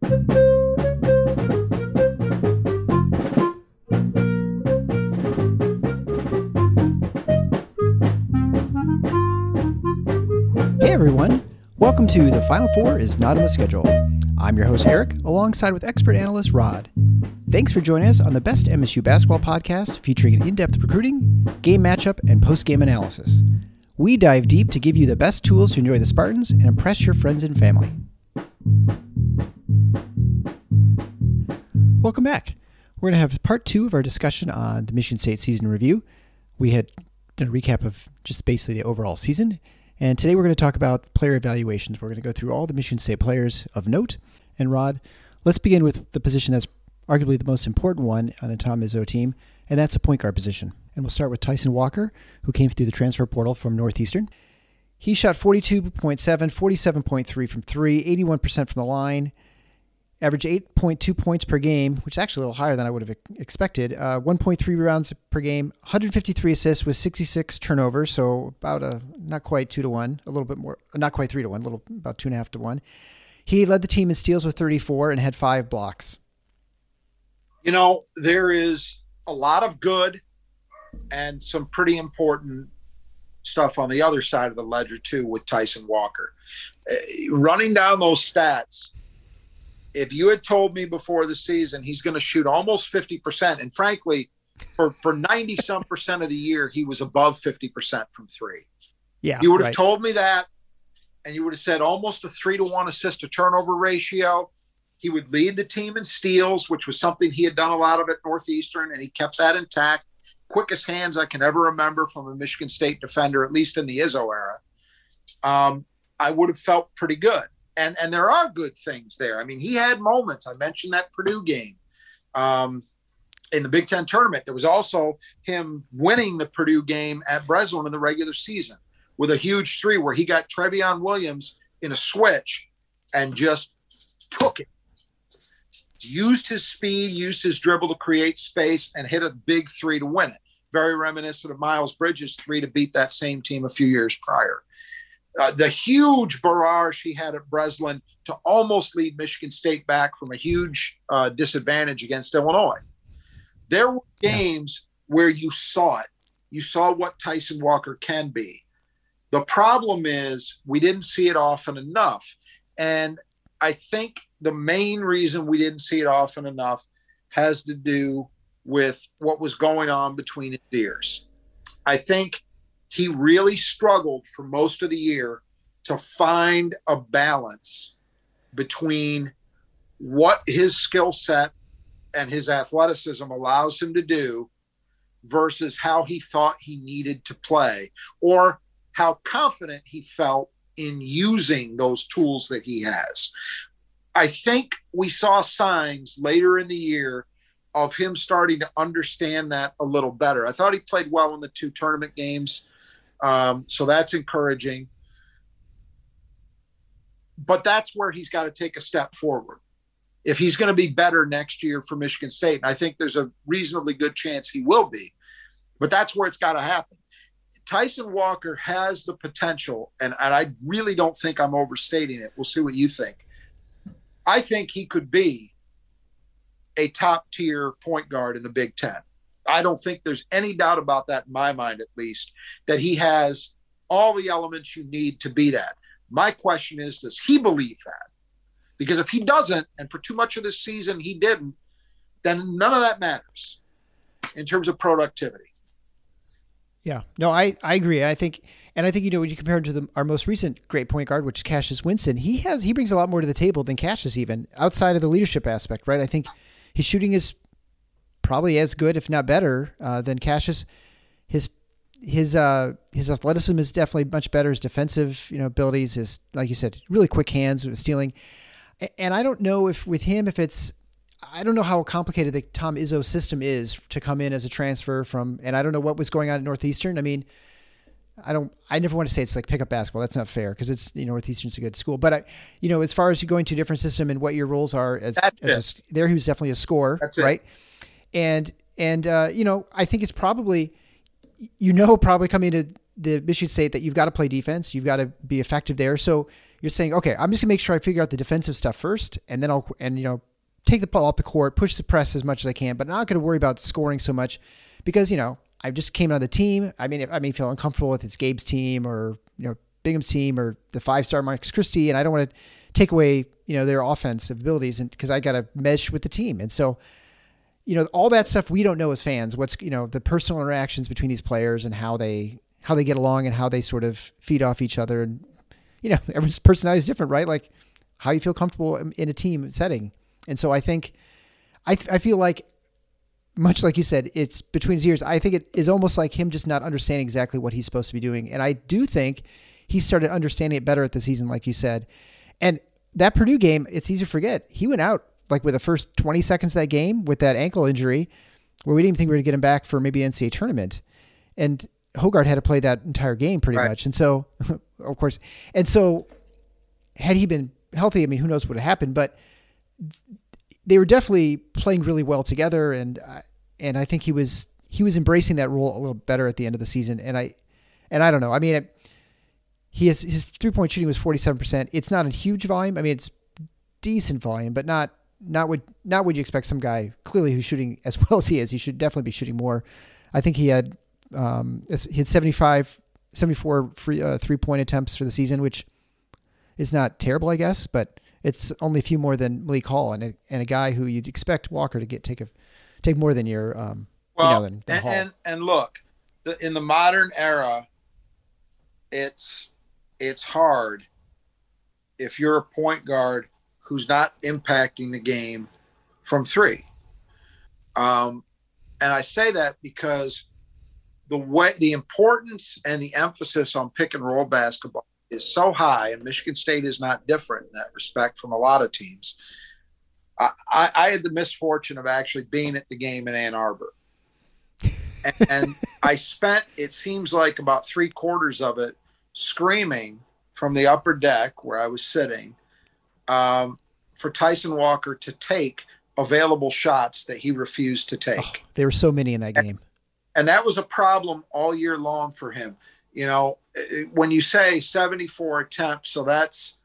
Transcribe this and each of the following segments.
Hey everyone, welcome to The Final Four is Not on the Schedule. I'm your host Eric, alongside with expert analyst Rod. Thanks for joining us on the best MSU basketball podcast featuring in-depth recruiting, game matchup, and post-game analysis. We dive deep to give you the best tools to enjoy the Spartans and impress your friends and family. Welcome back. We're going to have part 2 of our discussion on the Michigan State season review. We had done a recap of just basically the overall season. And today we're going to talk about player evaluations. We're going to go through all the Michigan State players of note. And Rod, let's begin with the position that's arguably the most important one on a Tom Izzo team, and that's the point guard position. And we'll start with Tyson Walker, who came through the transfer portal from Northeastern. He shot 42.7, 47.3 from 3, 81% from the line, averaged 8.2 points per game, which is actually a little higher than I would have expected, 1.3 rebounds per game, 153 assists with 66 turnovers, so about not quite 2-1, a little bit more, not quite 3-1, about 2.5 to 1. He led the team in steals with 34 and had 5 blocks. You know, there is a lot of good and some pretty important stuff on the other side of the ledger too with Tyson Walker. Running down those stats, if you had told me before the season he's going to shoot almost 50%, and frankly, for 90-some percent of the year, he was above 50% from 3. Yeah, you would have told me that, and you would have said almost a 3-to-1 assist-to-turnover ratio. He would lead the team in steals, which was something he had done a lot of at Northeastern, and he kept that intact. Quickest hands I can ever remember from a Michigan State defender, at least in the Izzo era. I would have felt pretty good. And there are good things there. I mean, he had moments. I mentioned that Purdue game in the Big Ten tournament. There was also him winning the Purdue game at Breslin in the regular season with a huge 3 where he got Trevion Williams in a switch and just took it. Used his speed, used his dribble to create space, and hit a big 3 to win it. Very reminiscent of Miles Bridges' 3 to beat that same team a few years prior. The huge barrage he had at Breslin to almost lead Michigan State back from a huge disadvantage against Illinois. There were games where you saw it. You saw what Tyson Walker can be. The problem is we didn't see it often enough. And I think the main reason we didn't see it often enough has to do with what was going on between his ears. I think he really struggled for most of the year to find a balance between what his skill set and his athleticism allows him to do versus how he thought he needed to play or how confident he felt in using those tools that he has. I think we saw signs later in the year of him starting to understand that a little better. I thought he played well in the 2 tournament games. So that's encouraging. But that's where he's got to take a step forward. If he's going to be better next year for Michigan State, and I think there's a reasonably good chance he will be, but that's where it's got to happen. Tyson Walker has the potential, and I really don't think I'm overstating it. We'll see what you think. I think he could be a top-tier point guard in the Big Ten. I don't think there's any doubt about that in my mind, at least, that he has all the elements you need to be that. My question is, does he believe that? Because if he doesn't, and for too much of this season he didn't, then none of that matters in terms of productivity. Yeah, no, I agree. I think, when you compare him to our most recent great point guard, which is Cassius Winston, he brings a lot more to the table than Cassius, even outside of the leadership aspect, right? I think his shooting is probably as good, if not better, than Cassius. His athleticism is definitely much better. His defensive, abilities, his, like you said, really quick hands with stealing. And I don't know if with him, I don't know how complicated the Tom Izzo system is to come in as a transfer from, and I don't know what was going on at Northeastern. I mean, I never want to say it's like pickup basketball. That's not fair because it's, Northeastern's a good school. But as far as you going to a different system and what your roles are there, he was definitely a scorer, right? And I think it's probably coming to the Michigan State that you've got to play defense. You've got to be effective there. So, you're saying, okay, I'm just gonna make sure I figure out the defensive stuff first, and then take the ball up the court, push the press as much as I can, but not going to worry about scoring so much because, I just came on the team. I may feel uncomfortable with it's Gabe's team or, Bingham's team or the 5-star Marcus Christie, and I don't want to take away, their offensive abilities, and because I got to mesh with the team. And so, all that stuff we don't know as fans, what's, the personal interactions between these players and how they get along and how they sort of feed off each other. And, everyone's personality is different, right? Like how you feel comfortable in a team setting. And so I think, I feel like, much like you said, it's between his ears. I think it is almost like him just not understanding exactly what he's supposed to be doing. And I do think he started understanding it better at the season, like you said. And that Purdue game, it's easy to forget. He went out like with the first 20 seconds of that game with that ankle injury where we didn't even think we were going to get him back for maybe NCAA tournament. And Hoggard had to play that entire game pretty much. And so, of course, had he been healthy, who knows what would have happened, but they were definitely playing really well together. And I think he was embracing that role a little better at the end of the season. And I don't know. His 3-point shooting was 47%. It's not a huge volume. It's decent volume, but not what you expect some guy clearly who's shooting as well as he is. He should definitely be shooting more. I think he had 74 free 3-point attempts for the season, which is not terrible, I guess, but it's only a few more than Malik Hall and a guy who you'd expect Walker to take more than your than Hall. And look, in the modern era, it's hard if you're a point guard who's not impacting the game from three. And I say that because the importance and the emphasis on pick and roll basketball is so high, and Michigan State is not different in that respect from a lot of teams. I had the misfortune of actually being at the game in Ann Arbor. And I spent, it seems like, about 3/4 of it screaming from the upper deck where I was sitting for Tyson Walker to take available shots that he refused to take. Oh, there were so many in that game. And that was a problem all year long for him. When you say 74 attempts, so that's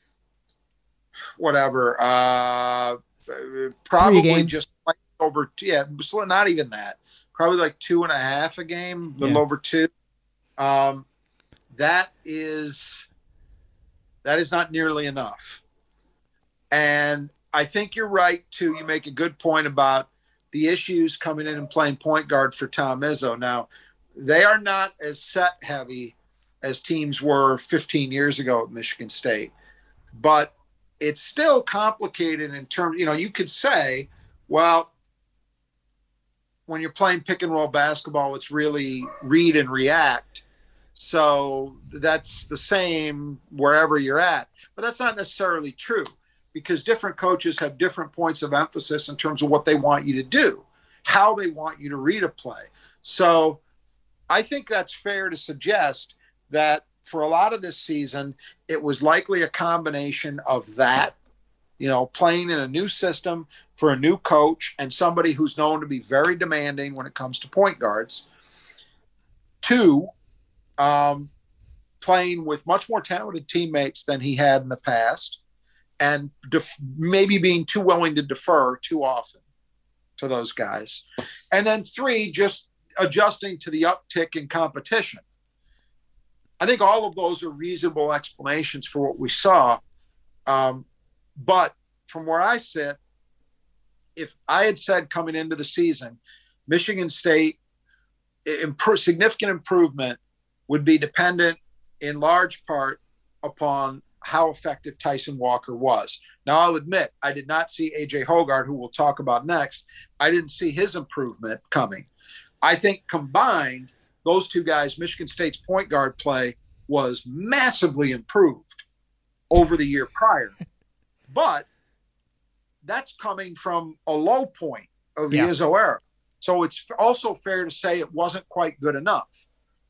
whatever, probably just like over, not even that, probably like 2.5 a game, a little over 2. That is not nearly enough. And I think you're right too. You make a good point about the issues coming in and playing point guard for Tom Izzo. Now, they are not as set heavy as teams were 15 years ago at Michigan State, but it's still complicated in terms, you could say, well, when you're playing pick and roll basketball, it's really read and react. So that's the same wherever you're at, but that's not necessarily true because different coaches have different points of emphasis in terms of what they want you to do, how they want you to read a play. So I think that's fair to suggest that for a lot of this season, it was likely a combination of that, playing in a new system for a new coach and somebody who's known to be very demanding when it comes to point guards. 2, playing with much more talented teammates than he had in the past and maybe being too willing to defer too often to those guys. And then 3, just adjusting to the uptick in competition. I think all of those are reasonable explanations for what we saw. But from where I sit, if I had said coming into the season, Michigan State significant improvement would be dependent in large part upon how effective Tyson Walker was. Now, I'll admit, I did not see A.J. Hoggard, who we'll talk about next. I didn't see his improvement coming. I think combined, those two guys, Michigan State's point guard play was massively improved over the year prior. But that's coming from a low point of the Izzo era. So it's also fair to say it wasn't quite good enough.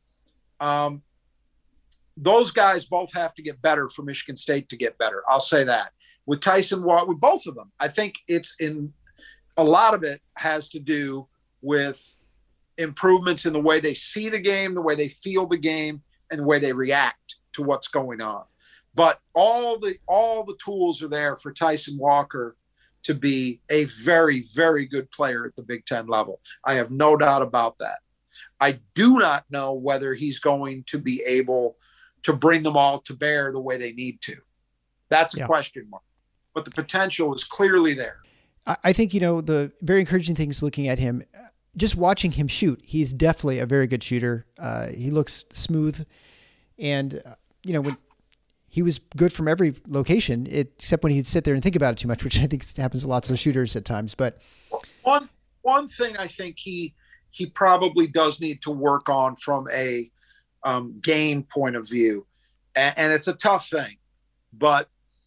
Those guys both have to get better for Michigan State to get better. I'll say that. With Tyson Walker, with both of them, I think a lot of it has to do with improvements in the way they see the game, the way they feel the game, and the way they react to what's going on. But all the tools are there for Tyson Walker to be a very, very good player at the Big Ten level. I have no doubt about that. I do not know whether he's going to be able to bring them all to bear the way they need to. That's a question mark. But the potential is clearly there. I think, the very encouraging thing is looking at him, just watching him shoot. He's definitely a very good shooter. He looks smooth. And, when he was good from every location, except when he'd sit there and think about it too much, which I think happens to lots of shooters at times. But one thing I think he probably does need to work on from a game point of view, and it's a tough thing, but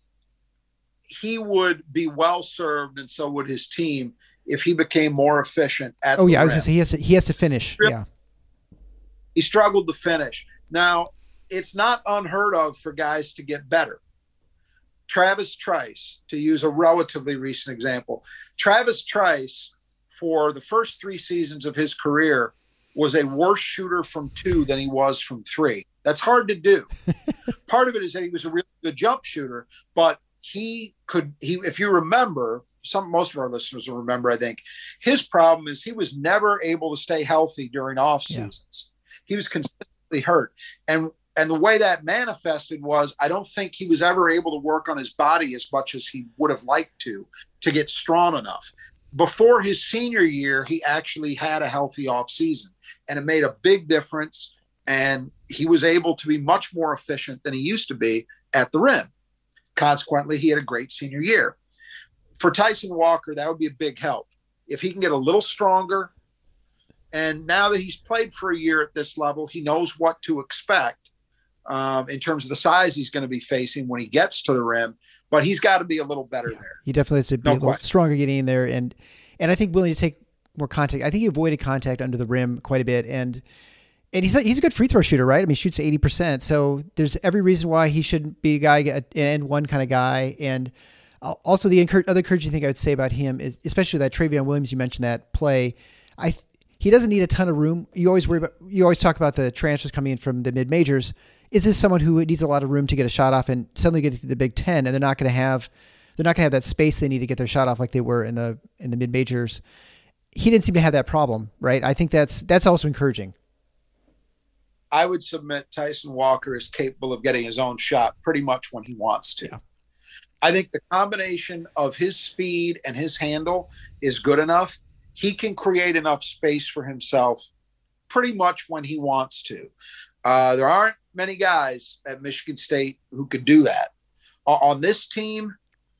he would be well served, and so would his team, if he became more efficient at the rim. I was going to say he has to finish. Yeah, he struggled to finish. Now, it's not unheard of for guys to get better. Travis Trice, to use a relatively recent example, Travis Trice, for the first 3 seasons of his career, was a worse shooter from 2 than he was from 3. That's hard to do. Part of it is that he was a really good jump shooter, but he if you remember, most of our listeners will remember, I think, his problem is he was never able to stay healthy during off seasons. Yeah. He was consistently hurt. And the way that manifested was, I don't think he was ever able to work on his body as much as he would have liked to get strong enough. Before his senior year, he actually had a healthy off season, and it made a big difference. And he was able to be much more efficient than he used to be at the rim. Consequently, he had a great senior year. For Tyson Walker, that would be a big help. If he can get a little stronger, and now that he's played for a year at this level, he knows what to expect in terms of the size he's going to be facing when he gets to the rim, but he's got to be a little better there. He definitely has to be a little stronger getting in there, and I think willing to take more contact. I think he avoided contact under the rim quite a bit, and he's a good free throw shooter, right? I mean, he shoots 80%, so there's every reason why he shouldn't be a guy, an end one kind of guy. And also the other encouraging thing I would say about him is, especially that Travion Williams, you mentioned that play, he doesn't need a ton of room. You always talk about the transfers coming in from the mid majors. Is this someone who needs a lot of room to get a shot off and suddenly get to the Big Ten, and they're not going to have that space they need to get their shot off like they were in the mid majors? He didn't seem to have that problem, right? I think that's also encouraging. I would submit Tyson Walker is capable of getting his own shot pretty much when he wants to. Yeah. I think the combination of his speed and his handle is good enough. He can create enough space for himself pretty much when he wants to. There aren't many guys at Michigan State who could do that. On this team,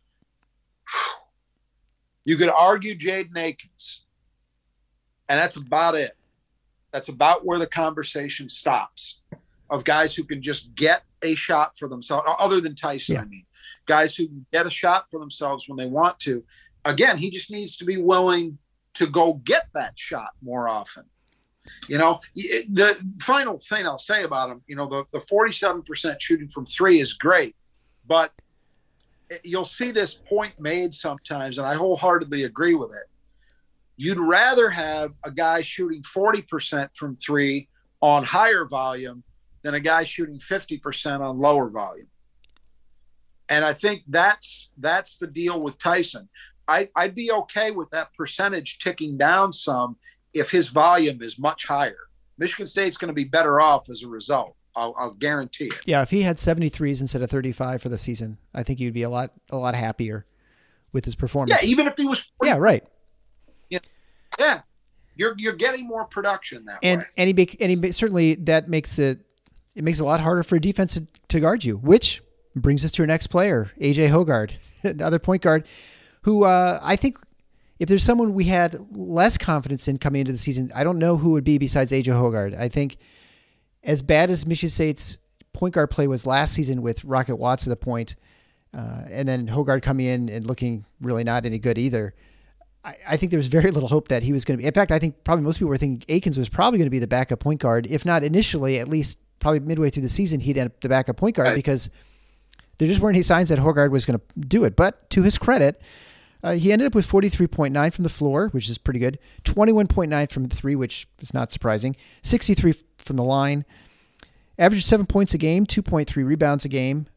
you could argue Jaden Akins, and that's about it. That's about where the conversation stops, of guys who can just get a shot for themselves, other than Tyson, I mean. Guys who can get a shot for themselves when they want to. Again, he just needs to be willing to go get that shot more often. The final thing I'll say about him, the 47% shooting from 3 is great, but you'll see this point made sometimes, and I wholeheartedly agree with it. You'd rather have a guy shooting 40% from 3 on higher volume than a guy shooting 50% on lower volume. And I think that's the deal with Tyson. I'd be okay with that percentage ticking down some if his volume is much higher. Michigan State's going to be better off as a result. I'll guarantee it. Yeah, if he had 73s instead of 35 for the season, I think you'd be a lot happier with his performance. Yeah, even if he was. Yeah, right. Yeah, you're getting more production that way. And he certainly that makes it makes it a lot harder for a defense to guard you, which brings us to our next player, AJ Hoggard, another point guard who I think if there's someone we had less confidence in coming into the season, I don't know who would be besides AJ Hoggard. I think as bad as Michigan State's point guard play was last season with Rocket Watts at the point, and then Hoggard coming in and looking really not any good either, I think there was very little hope that he was going to be. In fact, I think probably most people were thinking Akins was probably going to be the backup point guard, if not initially, at least probably midway through the season, he'd end up the backup point guard because there just weren't any signs that Hoggard was going to do it. But to his credit, he ended up with 43.9 from the floor, which is pretty good, 21.9 from the 3, which is not surprising, 63 from the line, averaged 7 points a game, 2.3 rebounds a game.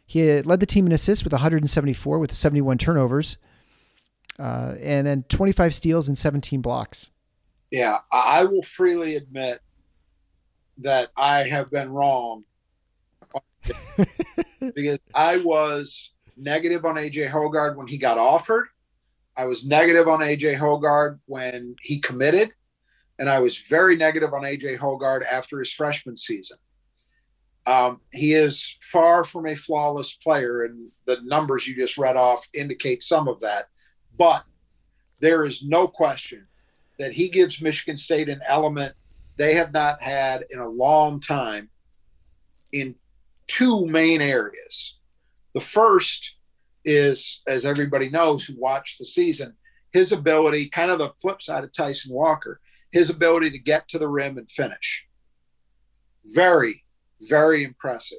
He had led the team in assists with 174 with 71 turnovers, and then 25 steals and 17 blocks. Yeah, I will freely admit that I have been wrong because I was negative on AJ Hoggard when he got offered. I was negative on AJ Hoggard when he committed, and I was very negative on AJ Hoggard after his freshman season. He is far from a flawless player, and the numbers you just read off indicate some of that. But there is no question that he gives Michigan State an element they have not had in a long time in two main areas. The first is, as everybody knows who watched the season, his ability, kind of the flip side of Tyson Walker, his ability to get to the rim and finish. Very, very impressive.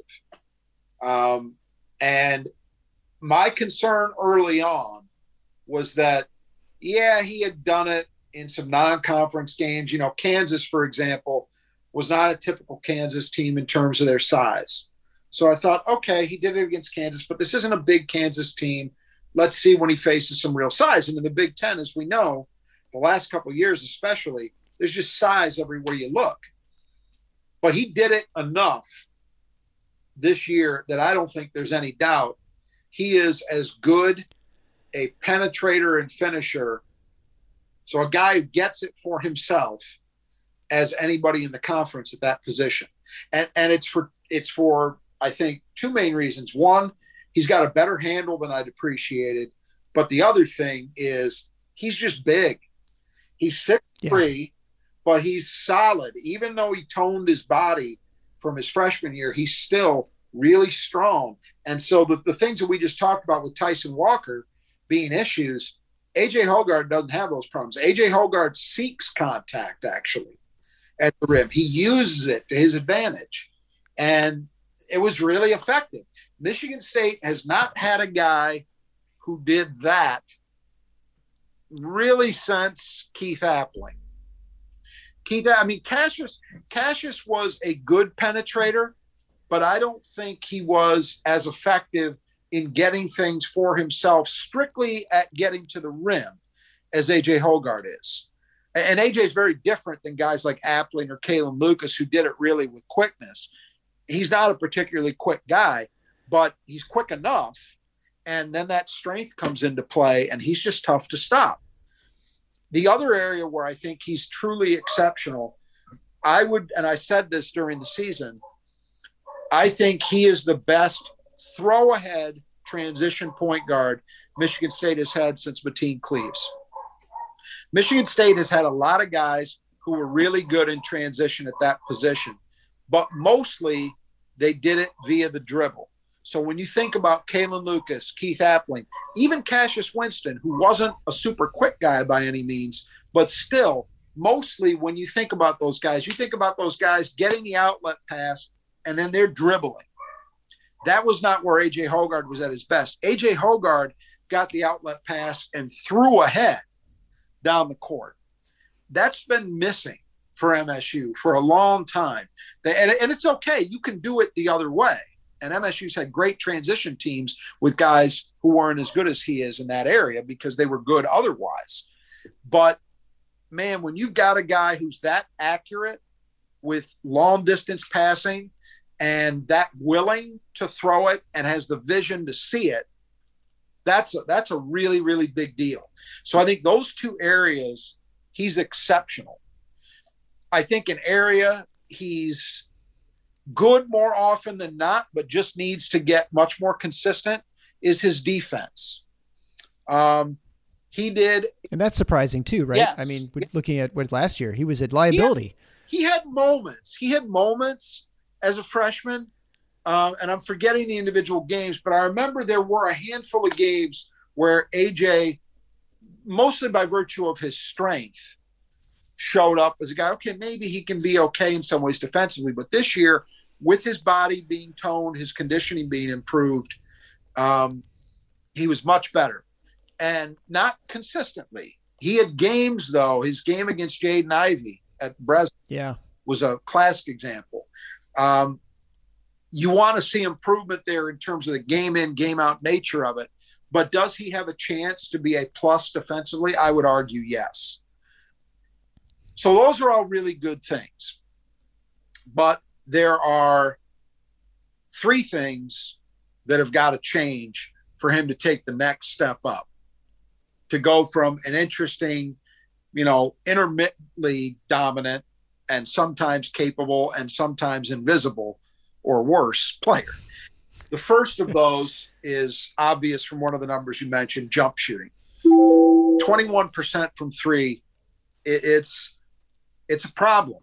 And my concern early on was that, yeah, he had done it in some non-conference games. You know, Kansas, for example, was not a typical Kansas team in terms of their size. So I thought, okay, he did it against Kansas, but this isn't a big Kansas team. Let's see when he faces some real size. And in the Big Ten, as we know, the last couple of years especially, there's just size everywhere you look. But he did it enough this year that I don't think there's any doubt he is as good a penetrator and finisher, so a guy who gets it for himself, as anybody in the conference at that position. And it's for I think two main reasons. One, he's got a better handle than I'd appreciated. But the other thing is he's just big. He's 6'3", but he's solid. Even though he toned his body from his freshman year, he's still really strong. And so the things that we just talked about with Tyson Walker being issues, AJ Hoggard doesn't have those problems. AJ Hoggard seeks contact, actually, at the rim. He uses it to his advantage. And it was really effective. Michigan State has not had a guy who did that really since Keith Appling. Cassius was a good penetrator, but I don't think he was as effective in getting things for himself strictly at getting to the rim as AJ Hoggard is. And AJ is very different than guys like Appling or Kalen Lucas who did it really with quickness. He's not a particularly quick guy, but he's quick enough. And then that strength comes into play, and he's just tough to stop. The other area where I think he's truly exceptional, and I said this during the season, I think he is the best throw-ahead transition point guard Michigan State has had since Mateen Cleaves. Michigan State has had a lot of guys who were really good in transition at that position, but mostly they did it via the dribble. So when you think about Kalen Lucas, Keith Appling, even Cassius Winston, who wasn't a super quick guy by any means, but still, mostly when you think about those guys, you think about those guys getting the outlet pass and then they're dribbling. That was not where AJ Hoggard was at his best. AJ Hoggard got the outlet pass and threw ahead down the court. That's been missing for MSU for a long time. And it's okay. You can do it the other way. And MSU's had great transition teams with guys who weren't as good as he is in that area because they were good otherwise. But, man, when you've got a guy who's that accurate with long-distance passing and that willing to throw it and has the vision to see it, that's a really, really big deal. So I think those two areas, he's exceptional. I think an area he's good more often than not, but just needs to get much more consistent is his defense. He did. And that's surprising too, right? Yes. I mean, looking at what last year, he was a liability. He had moments. He had moments as a freshman. And I'm forgetting the individual games, but I remember there were a handful of games where AJ, mostly by virtue of his strength, showed up as a guy, okay, maybe he can be okay in some ways defensively. But this year, with his body being toned, his conditioning being improved, he was much better. And not consistently. He had games, though. His game against Jaden Ivey at Breslin was a classic example. You want to see improvement there in terms of the game in, game out nature of it. But does he have a chance to be a plus defensively? I would argue yes. So those are all really good things. But there are three things that have got to change for him to take the next step up, to go from an interesting, intermittently dominant and sometimes capable and sometimes invisible or worse player. The first of those is obvious from one of the numbers you mentioned, jump shooting. 21% from three. It's a problem.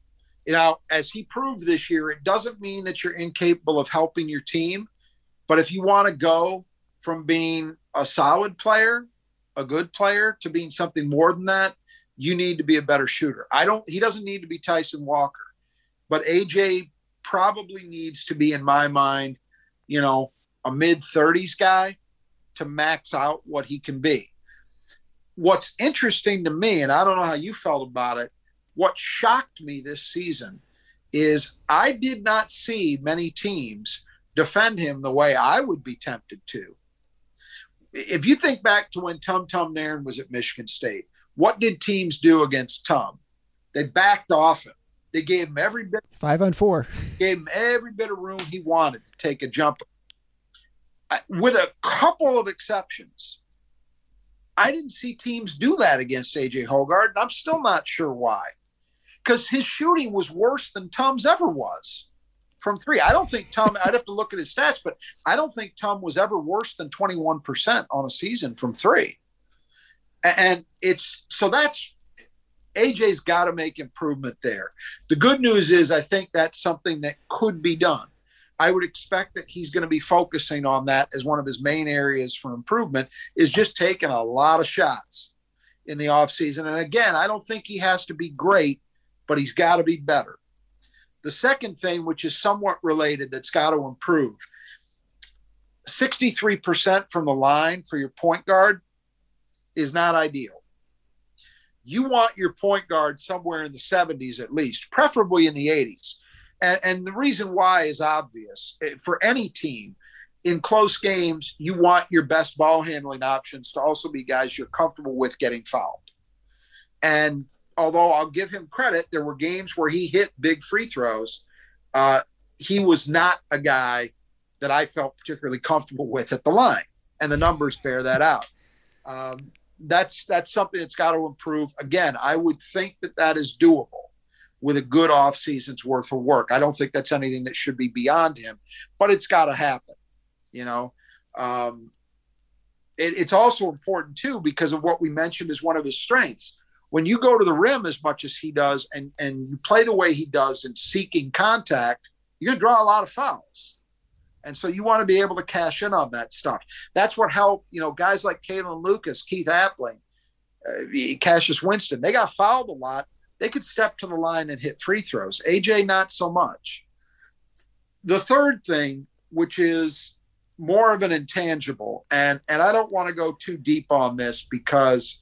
As he proved this year, it doesn't mean that you're incapable of helping your team. But if you want to go from being a solid player, a good player, to being something more than that, you need to be a better shooter. He doesn't need to be Tyson Walker, but AJ probably needs to be, in my mind, a mid-30s guy to max out what he can be. What's interesting to me, and I don't know how you felt about it, what shocked me this season is I did not see many teams defend him the way I would be tempted to. If you think back to when Tum Nairn was at Michigan State, what did teams do against Tum? They backed off him. They gave him every bit 5-on-4. Gave him every bit of room he wanted to take a jumper. With a couple of exceptions, I didn't see teams do that against AJ Hoggard, and I'm still not sure why. Because his shooting was worse than Tum's ever was from three. I don't think Tum, I'd have to look at his stats, but I don't think Tum was ever worse than 21% on a season from three. And that's AJ's got to make improvement there. The good news is I think that's something that could be done. I would expect that he's going to be focusing on that as one of his main areas for improvement, is just taking a lot of shots in the offseason. And again, I don't think he has to be great, but he's got to be better. The second thing, which is somewhat related, that's got to improve, 63% from the line for your point guard is not ideal. You want your point guard somewhere in the 70s at least, preferably in the 80s. And the reason why is obvious. For any team, in close games, you want your best ball handling options to also be guys you're comfortable with getting fouled. And although I'll give him credit, there were games where he hit big free throws. He was not a guy that I felt particularly comfortable with at the line, and the numbers bear that out. That's something that's got to improve. Again, I would think that is doable with a good off season's worth of work. I don't think that's anything that should be beyond him, but it's got to happen. It's also important too, because of what we mentioned as one of his strengths. When you go to the rim as much as he does and you play the way he does in seeking contact, you're going to draw a lot of fouls. And so you want to be able to cash in on that stuff. That's what helped, guys like Kalen Lucas, Keith Appling, Cassius Winston, they got fouled a lot. They could step to the line and hit free throws. AJ, not so much. The third thing, which is more of an intangible, and I don't want to go too deep on this because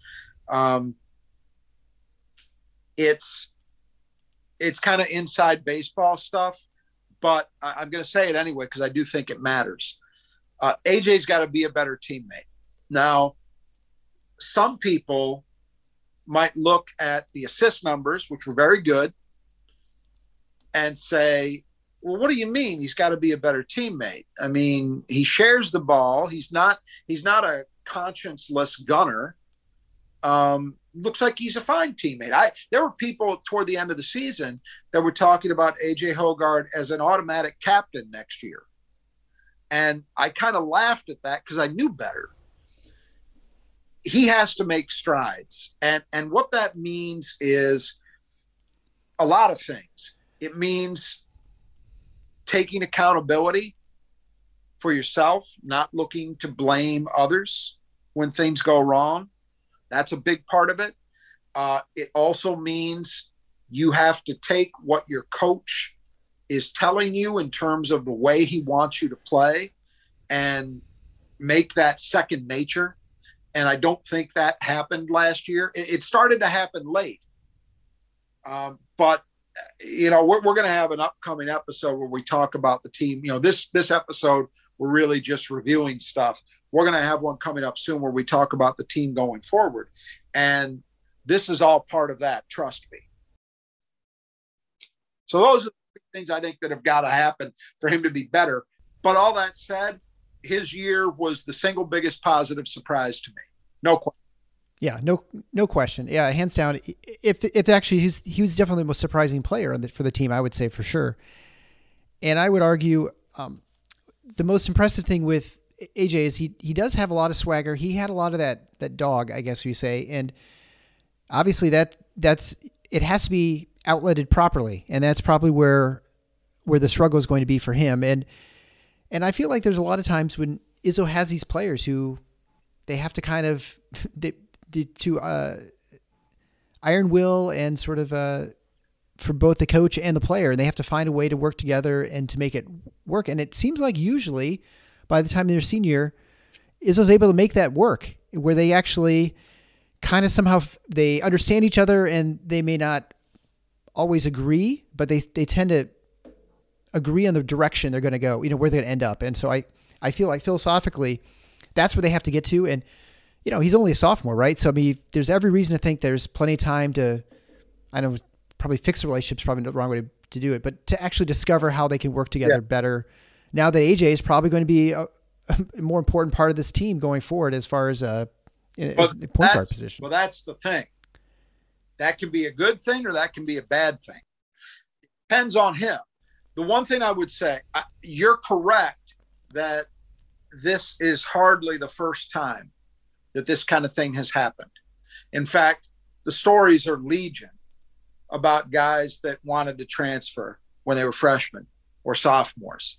it's kind of inside baseball stuff, but I'm going to say it anyway because I do think it matters. AJ's got to be a better teammate. Now, some people might look at the assist numbers, which were very good, and say, well, what do you mean he's got to be a better teammate? I mean, he shares the ball. He's not a conscienceless gunner. Looks like he's a fine teammate. There were people toward the end of the season that were talking about AJ Hoggard as an automatic captain next year. And I kind of laughed at that because I knew better. He has to make strides. And what that means is a lot of things. It means taking accountability for yourself, not looking to blame others when things go wrong. That's a big part of it. It also means you have to take what your coach is telling you in terms of the way he wants you to play and make that second nature. And I don't think that happened last year. It started to happen late. But we're going to have an upcoming episode where we talk about the team. This episode, we're really just reviewing stuff. We're going to have one coming up soon where we talk about the team going forward. And this is all part of that. Trust me. So those are the things I think that have got to happen for him to be better. But all that said, his year was the single biggest positive surprise to me. No question. Yeah, no question. Yeah, hands down. If actually he was definitely the most surprising player for the team, I would say for sure. And I would argue the most impressive thing with AJ is he does have a lot of swagger. He had a lot of that dog, I guess you say, and obviously that's it has to be outletted properly, and that's probably where the struggle is going to be for him. And I feel like there's a lot of times when Izzo has these players who they have to kind of to iron will and sort of for both the coach and the player, and they have to find a way to work together and to make it work. And it seems like usually by the time they're senior, Izzo's able to make that work, where they actually kind of somehow they understand each other, and they may not always agree, but they tend to agree on the direction they're going to go, where they're going to end up. And so I feel like philosophically that's where they have to get to. And, he's only a sophomore, right? So, I mean, there's every reason to think there's plenty of time to, I know probably fix the relationship's probably the wrong way to do it, but to actually discover how they can work together better. Now that AJ is probably going to be a more important part of this team going forward as far as the point guard position. Well, that's the thing. That can be a good thing or that can be a bad thing. It depends on him. The one thing I would say, you're correct that this is hardly the first time that this kind of thing has happened. In fact, the stories are legion about guys that wanted to transfer when they were freshmen or sophomores.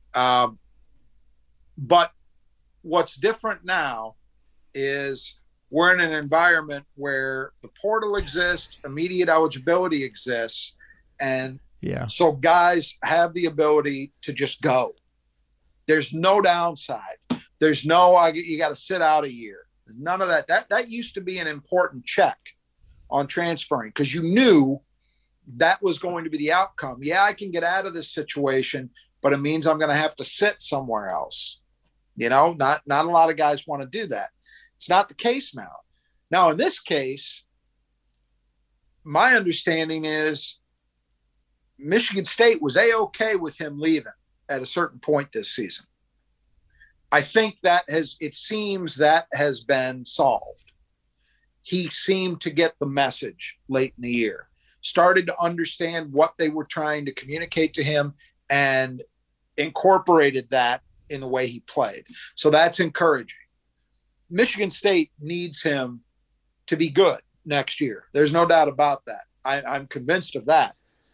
But what's different now is we're in an environment where the portal exists, immediate eligibility exists, and so guys have the ability to just go. There's no downside. There's no, you got to sit out a year. None of that. That used to be an important check on transferring because you knew that was going to be the outcome. Yeah, I can get out of this situation, but it means I'm going to have to sit somewhere else. Not a lot of guys want to do that. It's not the case now. Now, in this case, my understanding is Michigan State was A-okay with him leaving at a certain point this season. I think it seems that has been solved. He seemed to get the message late in the year, started to understand what they were trying to communicate to him and incorporated that in the way he played. So that's encouraging. Michigan State needs him to be good next year. There's no doubt about that. I'm convinced of that.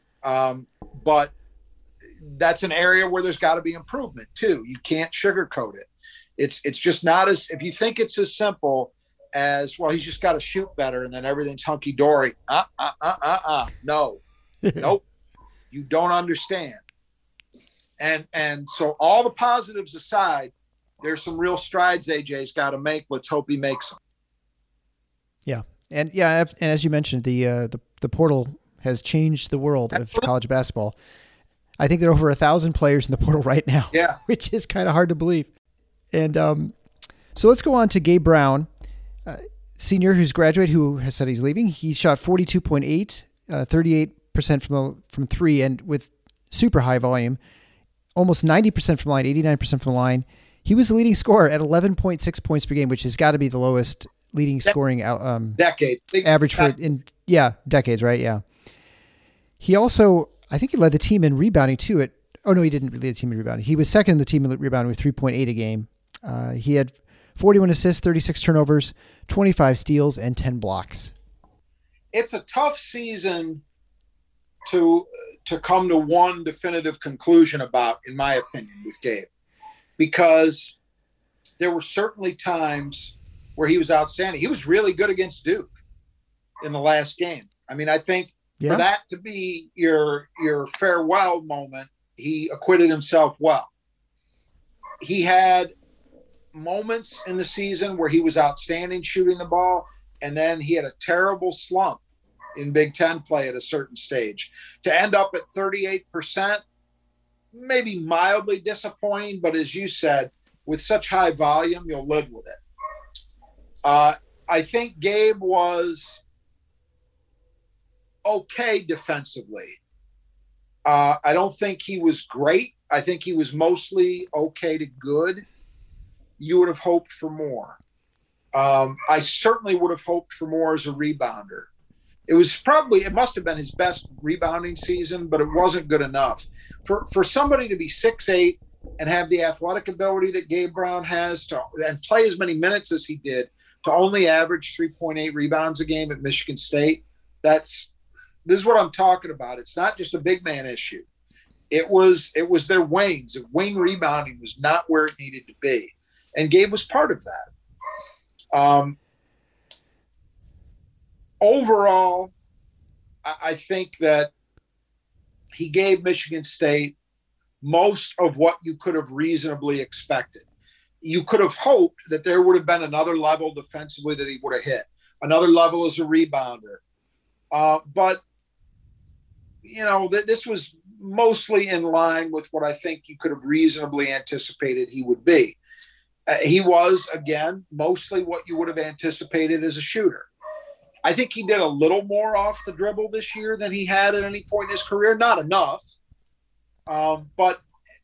But that's an area where there's got to be improvement too. You can't sugarcoat it. It's just not if you think it's as simple as, well, he's just got to shoot better and then everything's hunky dory. No, nope. You don't understand. And so all the positives aside, there's some real strides AJ's got to make. Let's hope he makes them. Yeah. And as you mentioned, the portal has changed the world of college basketball. I think there are over 1,000 players in the portal right now, which is kind of hard to believe. And so let's go on to Gabe Brown, senior who's graduated, who has said he's leaving. He shot 42.8, 38% from three, and with super high volume, almost 90% from line, 89% from the line. He was the leading scorer at 11.6 points per game, which has got to be the lowest leading scoring decades average for decades, right? Yeah. He also, I think he led the team in rebounding too. He didn't lead the team in rebounding. He was second in the team in rebounding with 3.8 a game. He had 41 assists, 36 turnovers, 25 steals, and 10 blocks. It's a tough season to come to one definitive conclusion about, in my opinion, with Gabe, because there were certainly times where he was outstanding. He was really good against Duke in the last game. I mean, I think for that to be your farewell moment, he acquitted himself well. He had moments in the season where he was outstanding shooting the ball, and then he had a terrible slump in Big Ten play at a certain stage. To end up at 38%, maybe mildly disappointing, but as you said, with such high volume, you'll live with it. I think Gabe was okay defensively. I don't think he was great. I think he was mostly okay to good. You would have hoped for more. I certainly would have hoped for more as a rebounder. It must have been his best rebounding season, but it wasn't good enough. For somebody to be 6'8" and have the athletic ability that Gabe Brown has and play as many minutes as he did, to only average 3.8 rebounds a game at Michigan State, this is what I'm talking about. It's not just a big man issue. It was their wings. Wing rebounding was not where it needed to be. And Gabe was part of that. Overall, I think that he gave Michigan State most of what you could have reasonably expected. You could have hoped that there would have been another level defensively that he would have hit, another level as a rebounder. But, this was mostly in line with what I think you could have reasonably anticipated he would be. He was, again, mostly what you would have anticipated as a shooter. I think he did a little more off the dribble this year than he had at any point in his career. Not enough. But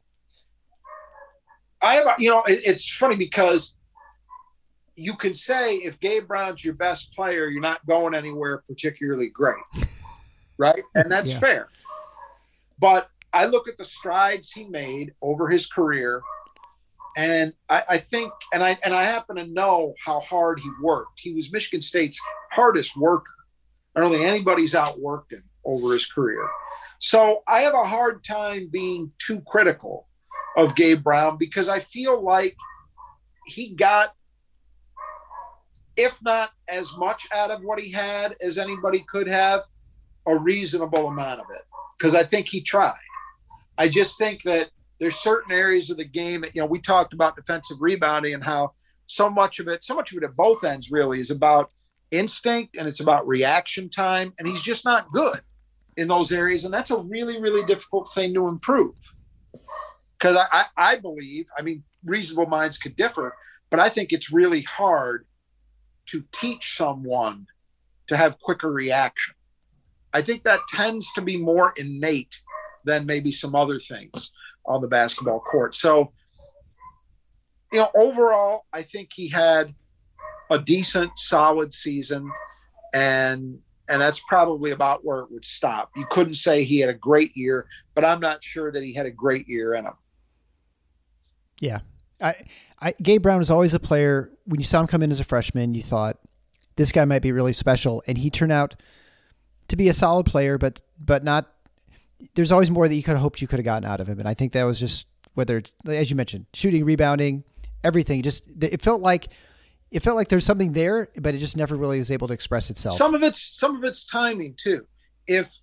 it's funny because you can say if Gabe Brown's your best player, you're not going anywhere particularly great. Right? And that's fair. But I look at the strides he made over his career, and I think, and I happen to know how hard he worked. He was Michigan State's hardest worker. I don't think anybody's outworked him over his career. So I have a hard time being too critical of Gabe Brown because I feel like he got, if not as much out of what he had as anybody could have, a reasonable amount of it. Because I think he tried. I just think that there's certain areas of the game that, we talked about defensive rebounding and how so much of it at both ends really is about instinct and it's about reaction time. And he's just not good in those areas. And that's a really, really difficult thing to improve. Because I believe, reasonable minds could differ, but I think it's really hard to teach someone to have quicker reaction. I think that tends to be more innate than maybe some other things on the basketball court. So, overall, I think he had a decent, solid season, and that's probably about where it would stop. You couldn't say he had a great year, but I'm not sure that he had a great year in him. Yeah. Gabe Brown was always a player. When you saw him come in as a freshman, you thought this guy might be really special, and he turned out to be a solid player, but not. There's always more that you could have hoped you could have gotten out of him, and I think that was just whether it's, as you mentioned, shooting, rebounding, everything. Just it felt like there's something there, but it just never really was able to express itself. Some of it's timing too. If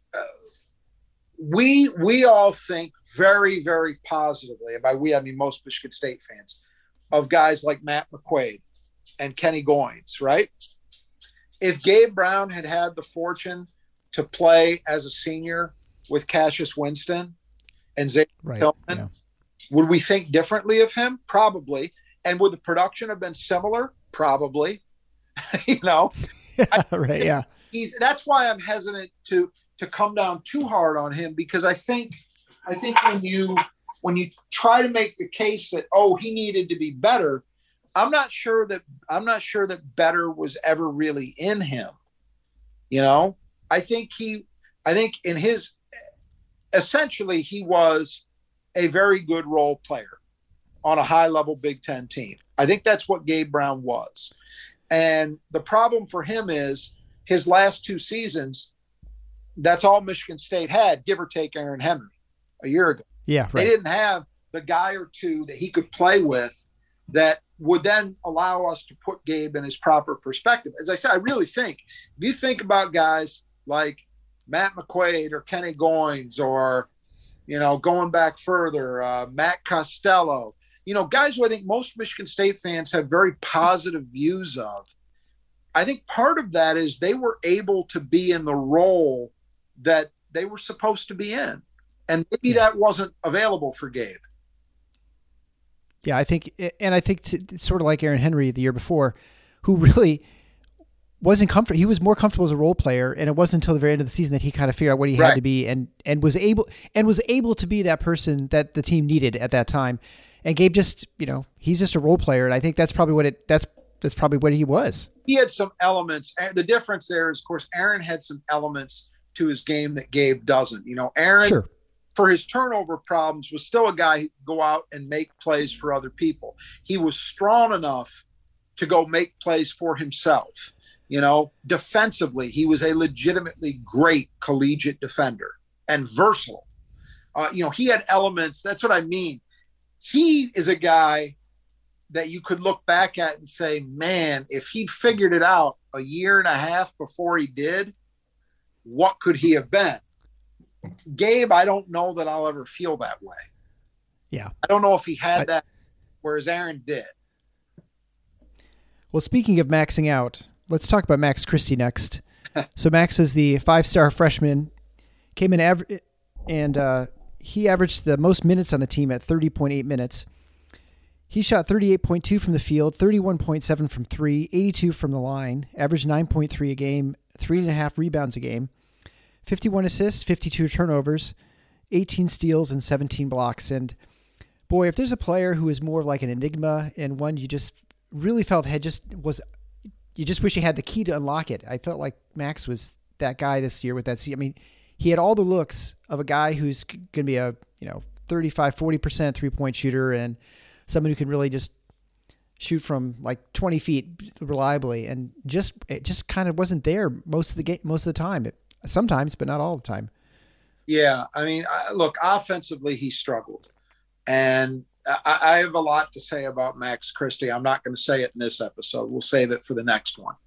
we all think very, very positively, and by we I mean most Michigan State fans, of guys like Matt McQuaid and Kenny Goins, right? If Gabe Brown had had the fortune to play as a senior with Cassius Winston and Xavier Tillman, would we think differently of him? Probably. And would the production have been similar? Probably. Right. Yeah. That's why I'm hesitant to come down too hard on him, because I think when you try to make the case that, he needed to be better, I'm not sure that better was ever really in him. I think in his, essentially he was a very good role player on a high level Big Ten team. I think that's what Gabe Brown was. And the problem for him is his last two seasons, that's all Michigan State had, give or take Aaron Henry a year ago. Yeah. Right. They didn't have the guy or two that he could play with that would then allow us to put Gabe in his proper perspective. As I said, I really think, if you think about guys like Matt McQuaid or Kenny Goins or, going back further, Matt Costello, guys who I think most Michigan State fans have very positive views of, I think part of that is they were able to be in the role that they were supposed to be in. And maybe that wasn't available for Gabe. Yeah, I think it's sort of like Aaron Henry the year before, who really wasn't comfortable. He was more comfortable as a role player, and it wasn't until the very end of the season that he kind of figured out what he had to be, and was able to be that person that the team needed at that time. And Gabe just, he's just a role player, and I think that's probably that's probably what he was. He had some elements. The difference there is, of course, Aaron had some elements to his game that Gabe doesn't. Aaron. Sure. For his turnover problems, was still a guy who could go out and make plays for other people. He was strong enough to go make plays for himself. Defensively, he was a legitimately great collegiate defender and versatile. He had elements. That's what I mean. He is a guy that you could look back at and say, man, if he'd figured it out a year and a half before he did, what could he have been? Gabe, I don't know that I'll ever feel that way. Yeah. I don't know if he had that, whereas Aaron did. Well, speaking of maxing out, let's talk about Max Christie next. So Max is the 5-star freshman, came in and he averaged the most minutes on the team at 30.8 minutes. He shot 38.2 from the field, 31.7 from 3, 82 from the line, averaged 9.3 a game, 3.5 rebounds a game. 51 assists, 52 turnovers, 18 steals, and 17 blocks. And boy, if there's a player who is more like an enigma and one you just really felt you just wish you had the key to unlock it. I felt like Max was that guy this year with that. I mean, he had all the looks of a guy who's going to be a 35, 40% 3-point shooter and someone who can really just shoot from like 20 feet reliably, and it just kind of wasn't there most of the time. Sometimes, but not all the time. Yeah. I mean, look, offensively, he struggled. And I have a lot to say about Max Christie. I'm not going to say it in this episode. We'll save it for the next one.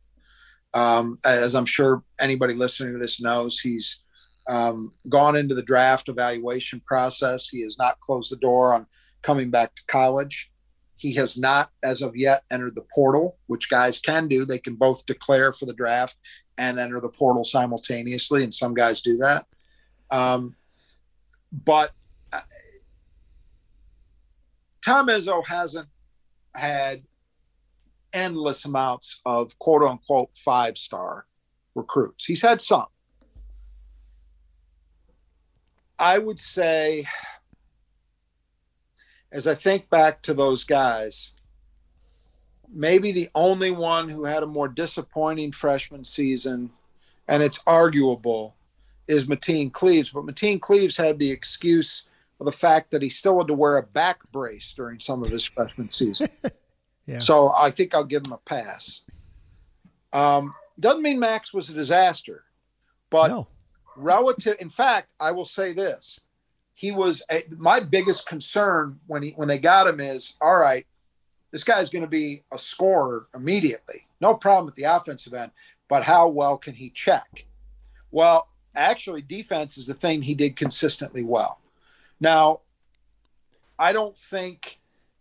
As I'm sure anybody listening to this knows, he's gone into the draft evaluation process. He has not closed the door on coming back to college. He has not, as of yet, entered the portal, which guys can do. They can both declare for the draft and enter the portal simultaneously, and some guys do that. But Tom Izzo hasn't had endless amounts of quote-unquote 5-star recruits. He's had some. I would say, as I think back to those guys, maybe the only one who had a more disappointing freshman season, and it's arguable, is Mateen Cleaves. But Mateen Cleaves had the excuse of the fact that he still had to wear a back brace during some of his freshman season. Yeah. So I think I'll give him a pass. Doesn't mean Max was a disaster, but no. In fact, I will say this. He was my biggest concern when they got him is, all right, this guy's going to be a scorer immediately. No problem at the offensive end, but how well can he check? Well, actually, defense is the thing he did consistently well. Now, I don't think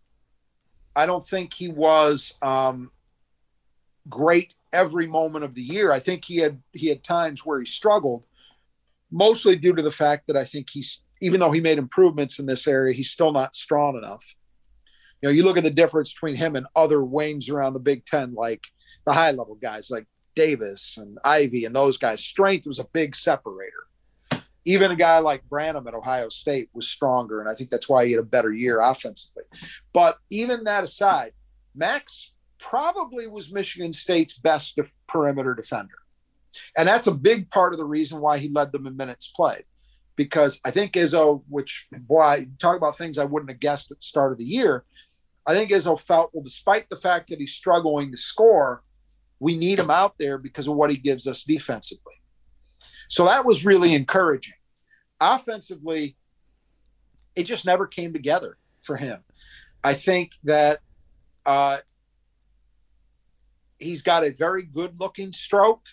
he was great every moment of the year. I think he had times where he struggled, mostly due to the fact that I think even though he made improvements in this area, he's still not strong enough. You look at the difference between him and other wings around the Big Ten, like the high level guys like Davis and Ivy and those guys. Strength was a big separator. Even a guy like Branham at Ohio State was stronger, and I think that's why he had a better year offensively. But even that aside, Max probably was Michigan State's best perimeter defender. And that's a big part of the reason why he led them in minutes played. Because I think Izzo, talk about things I wouldn't have guessed at the start of the year. I think Izzo felt, well, despite the fact that he's struggling to score, we need him out there because of what he gives us defensively. So that was really encouraging. Offensively, it just never came together for him. I think that he's got a very good-looking stroke.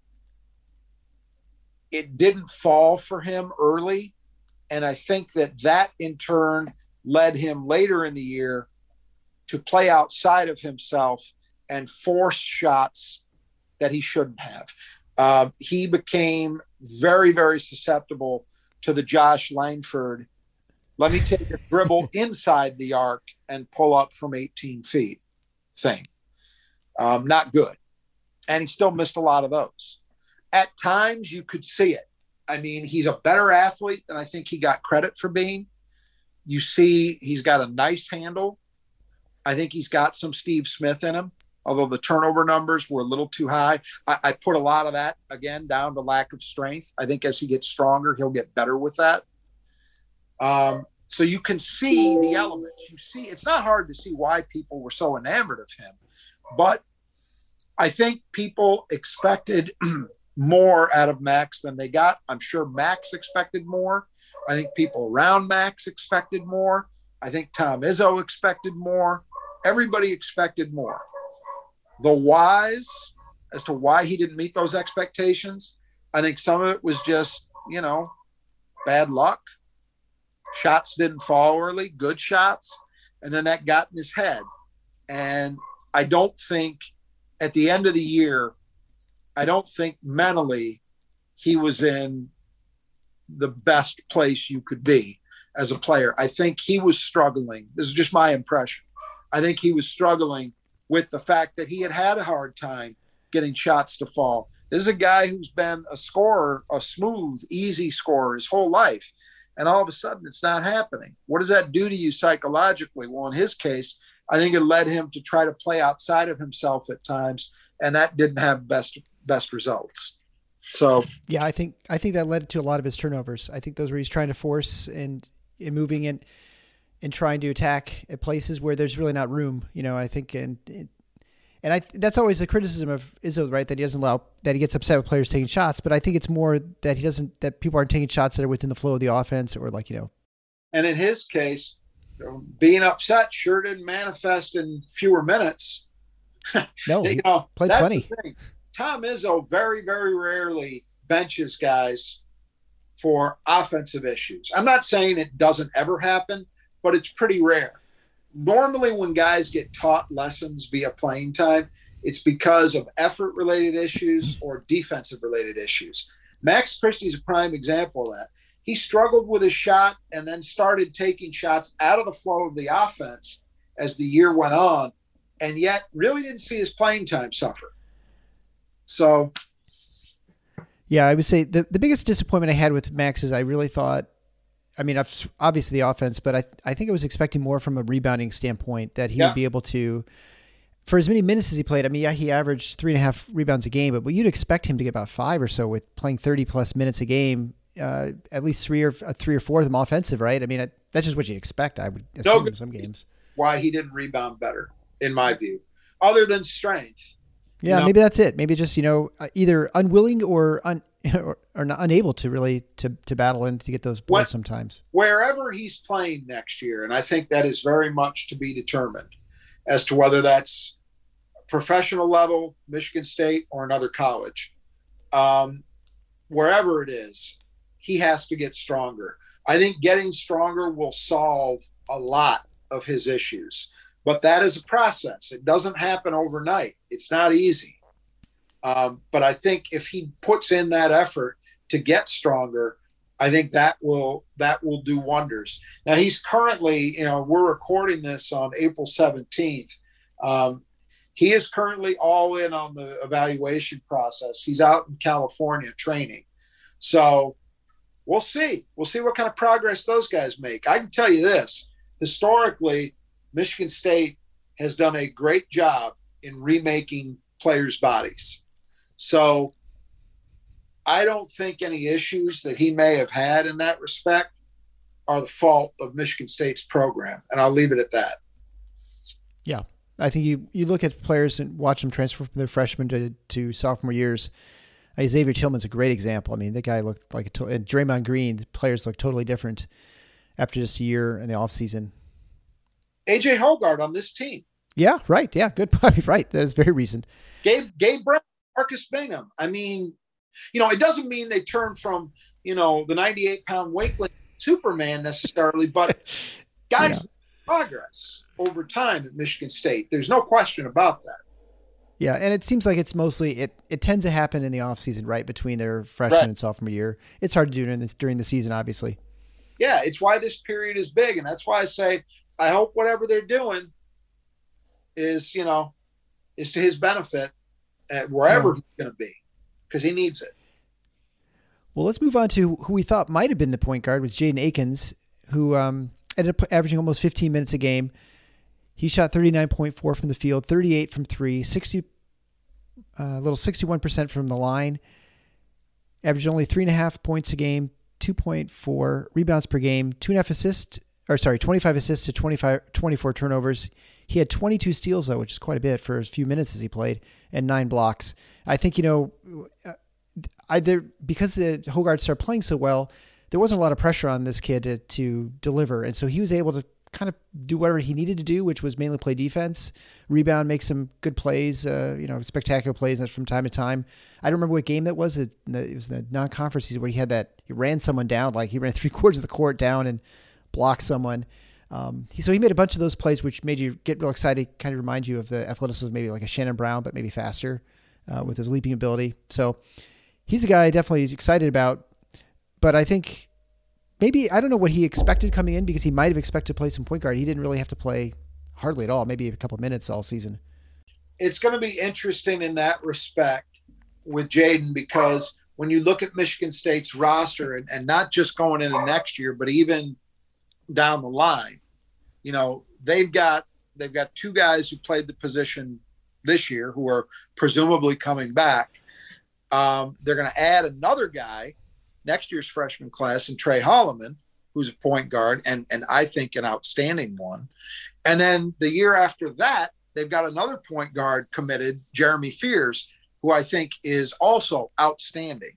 It didn't fall for him early, and I think that in turn led him later in the year to play outside of himself and force shots that he shouldn't have. He became very, very susceptible to the Josh Langford, let me take a dribble inside the arc and pull up from 18 feet thing. Not good. And he still missed a lot of those. At times, you could see it. I mean, he's a better athlete than I think he got credit for being. You see, he's got a nice handle. I think he's got some Steve Smith in him, although the turnover numbers were a little too high. I put a lot of that, again, down to lack of strength. I think as he gets stronger, he'll get better with that. So you can see the elements. You see, it's not hard to see why people were so enamored of him. But I think people expected more out of Max than they got. I'm sure Max expected more. I think people around Max expected more. I think Tom Izzo expected more. Everybody expected more. The whys as to why he didn't meet those expectations, I think some of it was just, bad luck. Shots didn't fall early, good shots. And then that got in his head. And I don't think at the end of the year, I don't think mentally he was in the best place you could be as a player. I think he was struggling. This is just my impression. I think he was struggling with the fact that he had a hard time getting shots to fall. This is a guy who's been a scorer, a smooth, easy scorer his whole life. And all of a sudden it's not happening. What does that do to you psychologically? Well, in his case, I think it led him to try to play outside of himself at times, and that didn't have best results. So yeah, I think that led to a lot of his turnovers. I think those were he's trying to force and moving in and trying to attack at places where there's really not room. I think that's always the criticism of Izzo, right? That he doesn't allow, that he gets upset with players taking shots, but I think it's more that that people aren't taking shots that are within the flow of the offense or And in his case, being upset sure didn't manifest in fewer minutes. No, he played that's plenty. The thing. Tom Izzo very, very rarely benches guys for offensive issues. I'm not saying it doesn't ever happen, but it's pretty rare. Normally when guys get taught lessons via playing time, it's because of effort-related issues or defensive-related issues. Max Christie's a prime example of that. He struggled with his shot and then started taking shots out of the flow of the offense as the year went on, and yet really didn't see his playing time suffer. So, yeah, I would say the biggest disappointment I had with Max is I really thought, obviously the offense, but I think I was expecting more from a rebounding standpoint, that he would be able to, for as many minutes as he played. He averaged 3.5 rebounds a game, but you'd expect him to get about 5 or so with playing 30 plus minutes a game. At least three or four of them offensive, right? That's just what you'd expect, I would assume, in some games. Why he didn't rebound better, in my view, other than strength. Yeah, maybe that's it. Maybe just, either unwilling or not unable to really to battle and to get those boards sometimes. Wherever he's playing next year, and I think that is very much to be determined as to whether that's professional level, Michigan State, or another college. Wherever it is, he has to get stronger. I think getting stronger will solve a lot of his issues, but that is a process. It doesn't happen overnight. It's not easy. But I think if he puts in that effort to get stronger, I think that will do wonders. Now he's currently, we're recording this on April 17th. He is currently all in on the evaluation process. He's out in California training. So we'll see. We'll see what kind of progress those guys make. I can tell you this. Historically, Michigan State has done a great job in remaking players' bodies. So I don't think any issues that he may have had in that respect are the fault of Michigan State's program. And I'll leave it at that. Yeah. I think you look at players and watch them transfer from their freshman to sophomore years. Xavier Tillman's a great example. The guy looked like and Draymond Green, the players look totally different after just a year in the offseason. AJ Hoggard on this team. Yeah, right. Yeah, good. Right. That is very recent. Gabe Brown, Marcus Bingham. It doesn't mean they turn from, the 98-pound weakling Superman necessarily, but guys, progress over time at Michigan State. There's no question about that. Yeah, and it seems like it's mostly it tends to happen in the off season, right, between their freshman and sophomore year. It's hard to do during the season, obviously. Yeah, it's why this period is big, and that's why I say I hope whatever they're doing is is to his benefit at wherever he's going to be, because he needs it. Well, let's move on to who we thought might have been the point guard, was Jaden Akins, who ended up averaging almost 15 minutes a game. He shot 39.4 from the field, 38 from three, 61% from the line. Averaged only 3.5 points a game, 2.4 rebounds per game, 25 assists to 24 turnovers. He had 22 steals, though, which is quite a bit for as few minutes as he played, and 9 blocks. I think, because the Hogarth started playing so well, there wasn't a lot of pressure on this kid to deliver. And so he was able to kind of do whatever he needed to do, which was mainly play defense, rebound, make some good plays, spectacular plays from time to time. I don't remember what game that was. It was the non-conference season where he ran someone down, like he ran 3/4 of the court down and blocked someone. So he made a bunch of those plays, which made you get real excited, kind of remind you of the athleticism, maybe like a Shannon Brown, but maybe faster with his leaping ability. So he's a guy I definitely is excited about, but I think maybe, I don't know what he expected coming in, because he might have expected to play some point guard. He didn't really have to play hardly at all, maybe a couple of minutes all season. It's going to be interesting in that respect with Jaden, because when you look at Michigan State's roster, and not just going into next year, but even down the line, they've got 2 guys who played the position this year who are presumably coming back. They're going to add another guy next year's freshman class, and Trey Holloman, who's a point guard, and I think an outstanding one. And then the year after that, they've got another point guard committed, Jeremy Fears, who I think is also outstanding.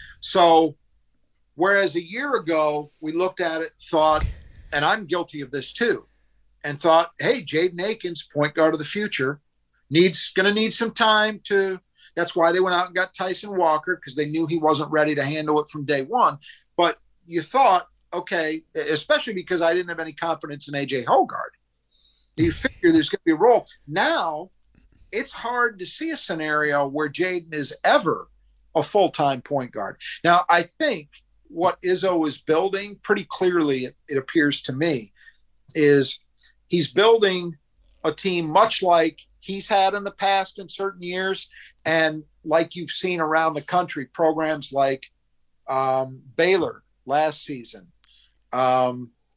So whereas a year ago we looked at it, thought, and I'm guilty of this too, and thought, hey, Jaden Akins, point guard of the future, going to need some time to. That's why they went out and got Tyson Walker, because they knew he wasn't ready to handle it from day one. But you thought, okay, especially because I didn't have any confidence in AJ Hogarth. You figure there's going to be a role. Now, it's hard to see a scenario where Jaden is ever a full-time point guard. Now, I think what Izzo is building, pretty clearly, it appears to me, is he's building a team much like he's had in the past in certain years, and like you've seen around the country, programs like Baylor last season. I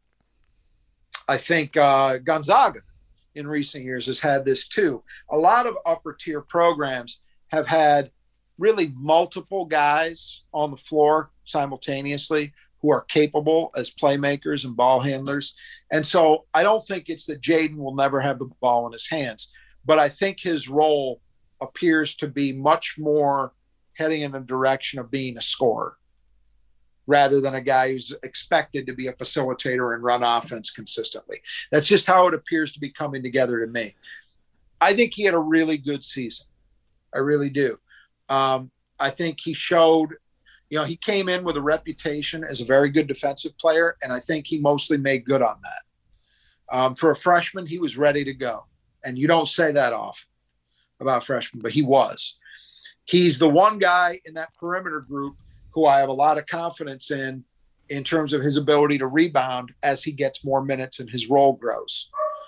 think Gonzaga in recent years has had this too. A lot of upper tier programs have had really multiple guys on the floor simultaneously who are capable as playmakers and ball handlers. And so I don't think it's that Jaden will never have the ball in his hands, but I think his role appears to be much more heading in the direction of being a scorer rather than a guy who's expected to be a facilitator and run offense consistently. That's just how it appears to be coming together to me. I think he had a really good season. I really do. I think he showed, he came in with a reputation as a very good defensive player, and I think he mostly made good on that. For a freshman, he was ready to go. And you don't say that often about freshmen, but he was. He's the one guy in that perimeter group who I have a lot of confidence in terms of his ability to rebound as he gets more minutes and his role grows.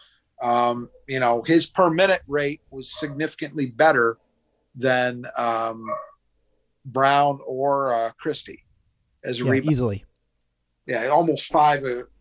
His per minute rate was significantly better than Brown or Christie as a rebound. Easily. Yeah, almost 5.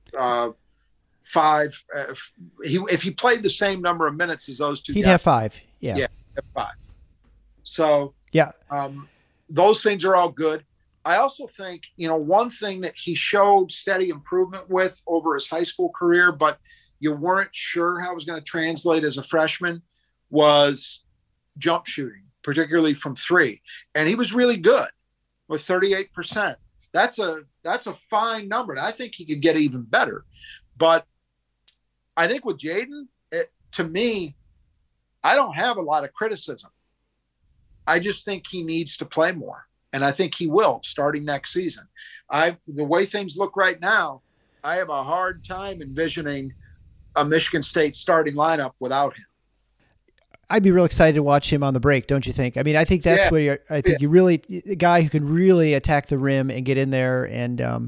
If he played the same number of minutes as those two he'd guys, have 5. Yeah, have 5. So yeah, those things are all good. I also think, one thing that he showed steady improvement with over his high school career, but you weren't sure how it was going to translate as a freshman, was jump shooting, particularly from 3. And he was really good with 38%. That's a fine number. And I think he could get even better. But I think with Jaden, to me, I don't have a lot of criticism. I just think he needs to play more. And I think he will starting next season. The way things look right now, I have a hard time envisioning a Michigan State starting lineup without him. I'd be real excited to watch him on the break, don't you think? I mean, I think that's where I think you really, a guy who can really attack the rim and get in there. And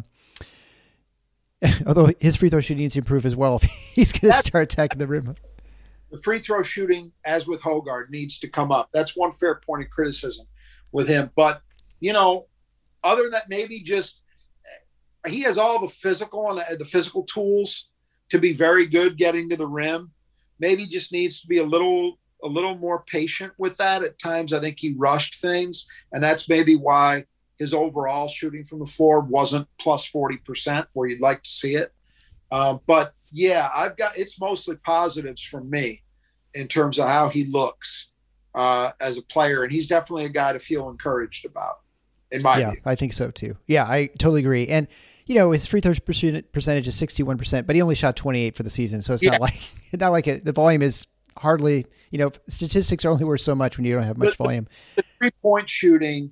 although his free throw shooting needs to improve as well, if he's going to start attacking the rim. The free throw shooting, as with Hoggard, needs to come up. That's one fair point of criticism with him. But, other than that, maybe just he has all the physical and the physical tools to be very good getting to the rim. Maybe just needs to be a little more patient with that. At times, I think he rushed things, and that's maybe why his overall shooting from the floor wasn't plus 40% where you'd like to see it. But yeah, it's mostly positives from me in terms of how he looks as a player. And he's definitely a guy to feel encouraged about, in my view. I think so too. Yeah, I totally agree. And, his free throw percentage is 61%, but he only shot 28 for the season. So it's not like the volume is hardly, statistics are only worth so much when you don't have much volume. The 3-point shooting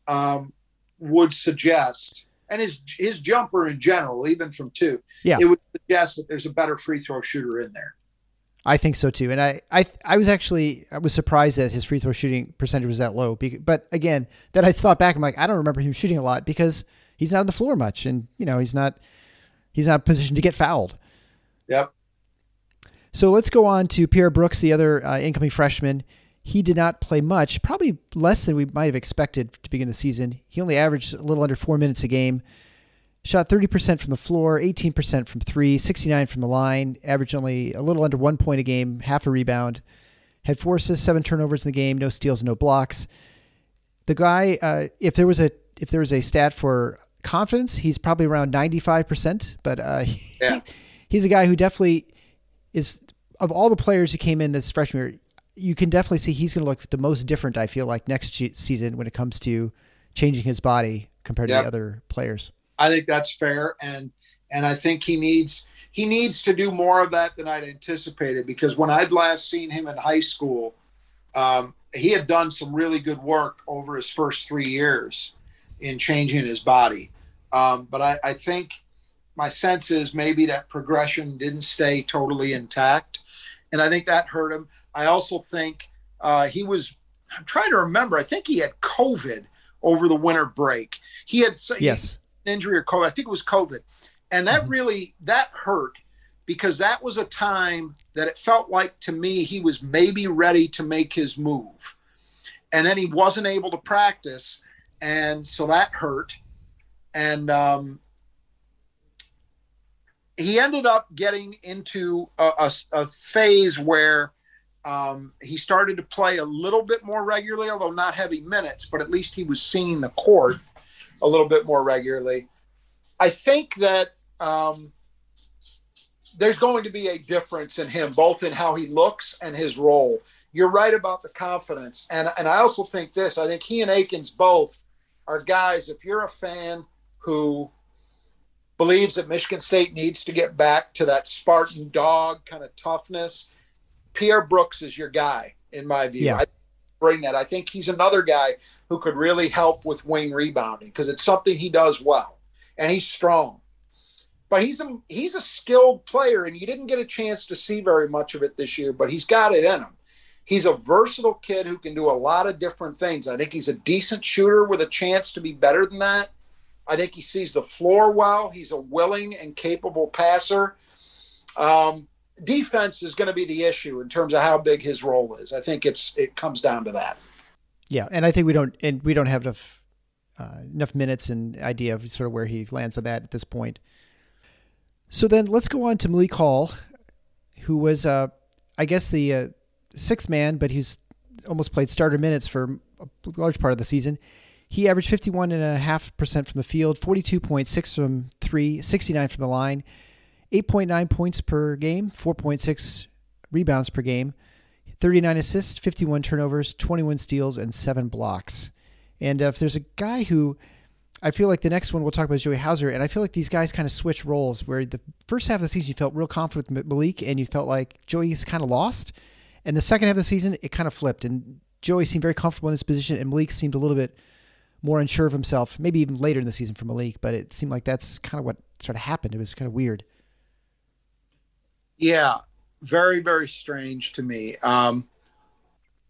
would suggest, and his jumper in general, even from 2, it would suggest that there's a better free throw shooter in there. I think so too. And I was surprised that his free throw shooting percentage was that low. But again, then I thought back, I'm like, I don't remember him shooting a lot because he's not on the floor much. And he's not positioned to get fouled. Yep. So let's go on to Pierre Brooks, the other incoming freshman. He did not play much, probably less than we might have expected to begin the season. He only averaged a little under 4 minutes a game, shot 30% from the floor, 18% from 3, 69 from the line, averaged only a little under 1 point a game, half a rebound, had 4 assists, 7 turnovers in the game, no steals, no blocks. The guy, if there was a stat for confidence, he's probably around 95%, but he's a guy who definitely is, of all the players who came in this freshman year, you can definitely see he's going to look the most different, I feel like, next season when it comes to changing his body compared to the other players. I think that's fair. And I think he needs to do more of that than I'd anticipated, because when I'd last seen him in high school, he had done some really good work over his first 3 years in changing his body. But I think my sense is maybe that progression didn't stay totally intact. And I think that hurt him. I also think I'm trying to remember, I think he had COVID over the winter break. He had an injury or COVID. I think it was COVID. And that that hurt, because that was a time that it felt like to me he was maybe ready to make his move. And then he wasn't able to practice. And so that hurt. And he ended up getting into a phase where he started to play a little bit more regularly, although not heavy minutes, but at least he was seeing the court a little bit more regularly. I think that there's going to be a difference in him, both in how he looks and his role. You're right about the confidence. And I also think this, I think he and Akins both are guys, if you're a fan who believes that Michigan State needs to get back to that Spartan dog kind of toughness, Pierre Brooks is your guy, in my view. I bring that. I think he's another guy who could really help with wing rebounding, because it's something he does well, and he's strong. But he's a skilled player, and you didn't get a chance to see very much of it this year, but he's got it in him. He's a versatile kid who can do a lot of different things. I think he's a decent shooter with a chance to be better than that. I think he sees the floor well. He's a willing and capable passer. Defense is going to be the issue in terms of how big his role is. I think it comes down to that. Yeah, and I think we don't have enough minutes and idea of sort of where he lands on that at this point. So then let's go on to Malik Hall, who was, I guess, the sixth man, but he's almost played starter minutes for a large part of the season. He averaged 51.5% from the field, 42.6 from 3, 69 from the line, 8.9 points per game, 4.6 rebounds per game, 39 assists, 51 turnovers, 21 steals, and 7 blocks. And if there's a guy who I feel like the next one we'll talk about is Joey Hauser, and I feel like these guys kind of switch roles, where the first half of the season you felt real confident with Malik and you felt like Joey's kind of lost. And the second half of the season, it kind of flipped, and Joey seemed very comfortable in his position, and Malik seemed a little bit more unsure of himself, maybe even later in the season for Malik, but it seemed like that's kind of what sort of happened. It was kind of weird. Yeah, very, very strange to me.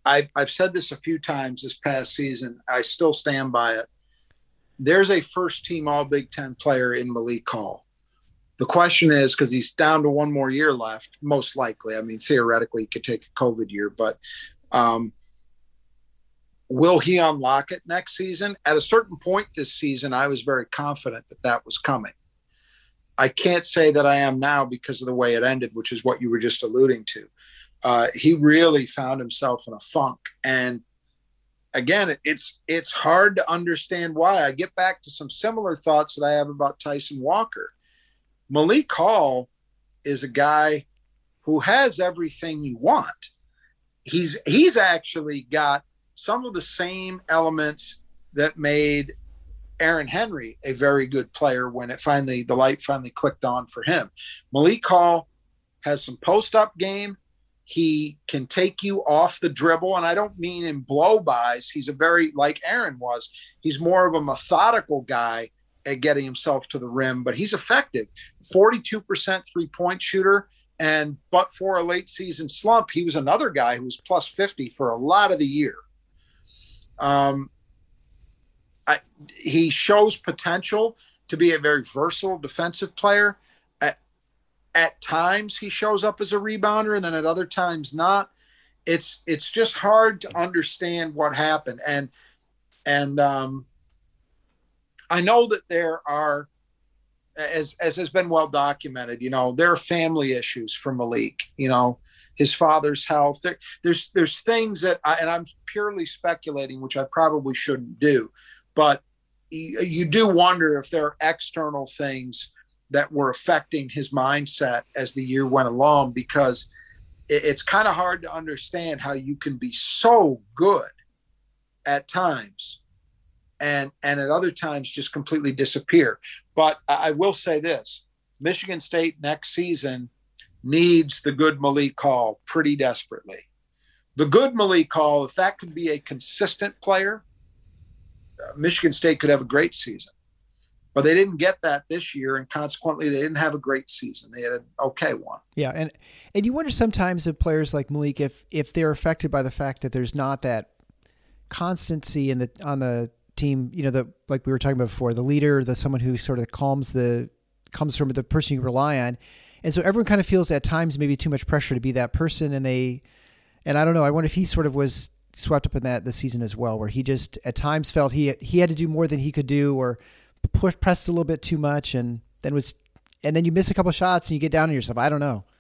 I've said this a few times this past season. I still stand by it. There's a first team All Big Ten player in Malik Hall. The question is, because he's down to one more year left, most likely. I mean, theoretically, he could take a COVID year, but will he unlock it next season? At a certain point this season, I was very confident that that was coming. I can't say that I am now because of the way it ended, which is what you were just alluding to. He really found himself in a funk. And again, it's hard to understand why. I get back to some similar thoughts that I have about Tyson Walker. Malik Hall is a guy who has everything you want. He's actually got some of the same elements that made Aaron Henry a very good player when the light finally clicked on for him. Malik Hall has some post-up game. He can take you off the dribble, and I don't mean in blow-bys. He's a very, like Aaron was, he's more of a methodical guy at getting himself to the rim, but he's effective. 42% three-point shooter, and but for a late season slump, he was another guy who was plus 50 for a lot of the year. He shows potential to be a very versatile defensive player. At times he shows up as a rebounder, and then at other times not. It's just hard to understand what happened. And I know that there are, as has been well documented, there are family issues for Malik, his father's health. There's things that and I'm purely speculating, which I probably shouldn't do, but you do wonder if there are external things that were affecting his mindset as the year went along, because it's kind of hard to understand how you can be so good at times and at other times just completely disappear. But I will say this, Michigan State next season needs the good Malik Hall pretty desperately. The good Malik Hall, if that could be a consistent player, Michigan State could have a great season. But they didn't get that this year, and consequently, they didn't have a great season. They had an okay one. Yeah, and you wonder sometimes of players like Malik if they're affected by the fact that there's not that constancy on the team. Like we were talking about before, the leader, someone who sort of comes from the person you rely on, and so everyone kind of feels at times maybe too much pressure to be that person, and I don't know. I wonder if he sort of was swept up in that this season as well, where he just at times felt he had to do more than he could do, or pressed a little bit too much, and then you miss a couple of shots and you get down on yourself. I don't know.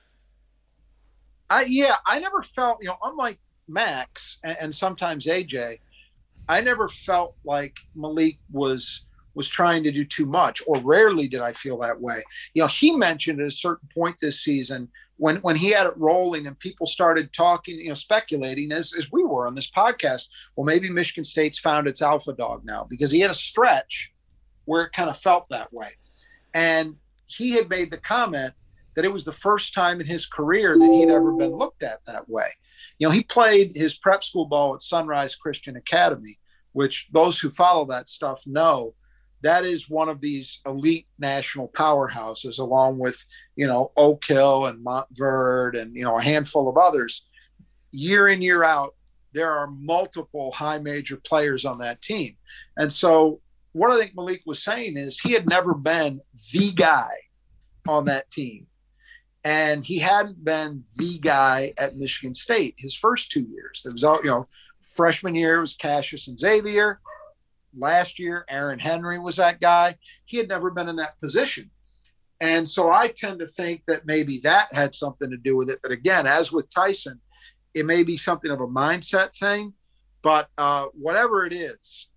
I never felt, unlike Max and sometimes AJ, I never felt like Malik was trying to do too much, or rarely did I feel that way. He mentioned at a certain point this season when he had it rolling and people started talking, speculating as we were on this podcast, well, maybe Michigan State's found its alpha dog now, because he had a stretch where it kind of felt that way. And he had made the comment that it was the first time in his career that he'd ever been looked at that way. He played his prep school ball at Sunrise Christian Academy, which those who follow that stuff know that is one of these elite national powerhouses, along with, Oak Hill and Montverde and, a handful of others. Year in, year out, there are multiple high major players on that team. And so what I think Malik was saying is he had never been the guy on that team. And he hadn't been the guy at Michigan State his first 2 years. There was all, freshman year was Cassius and Xavier. Last year, Aaron Henry was that guy. He had never been in that position. And so I tend to think that maybe that had something to do with it. That again, as with Tyson, it may be something of a mindset thing, but whatever it is,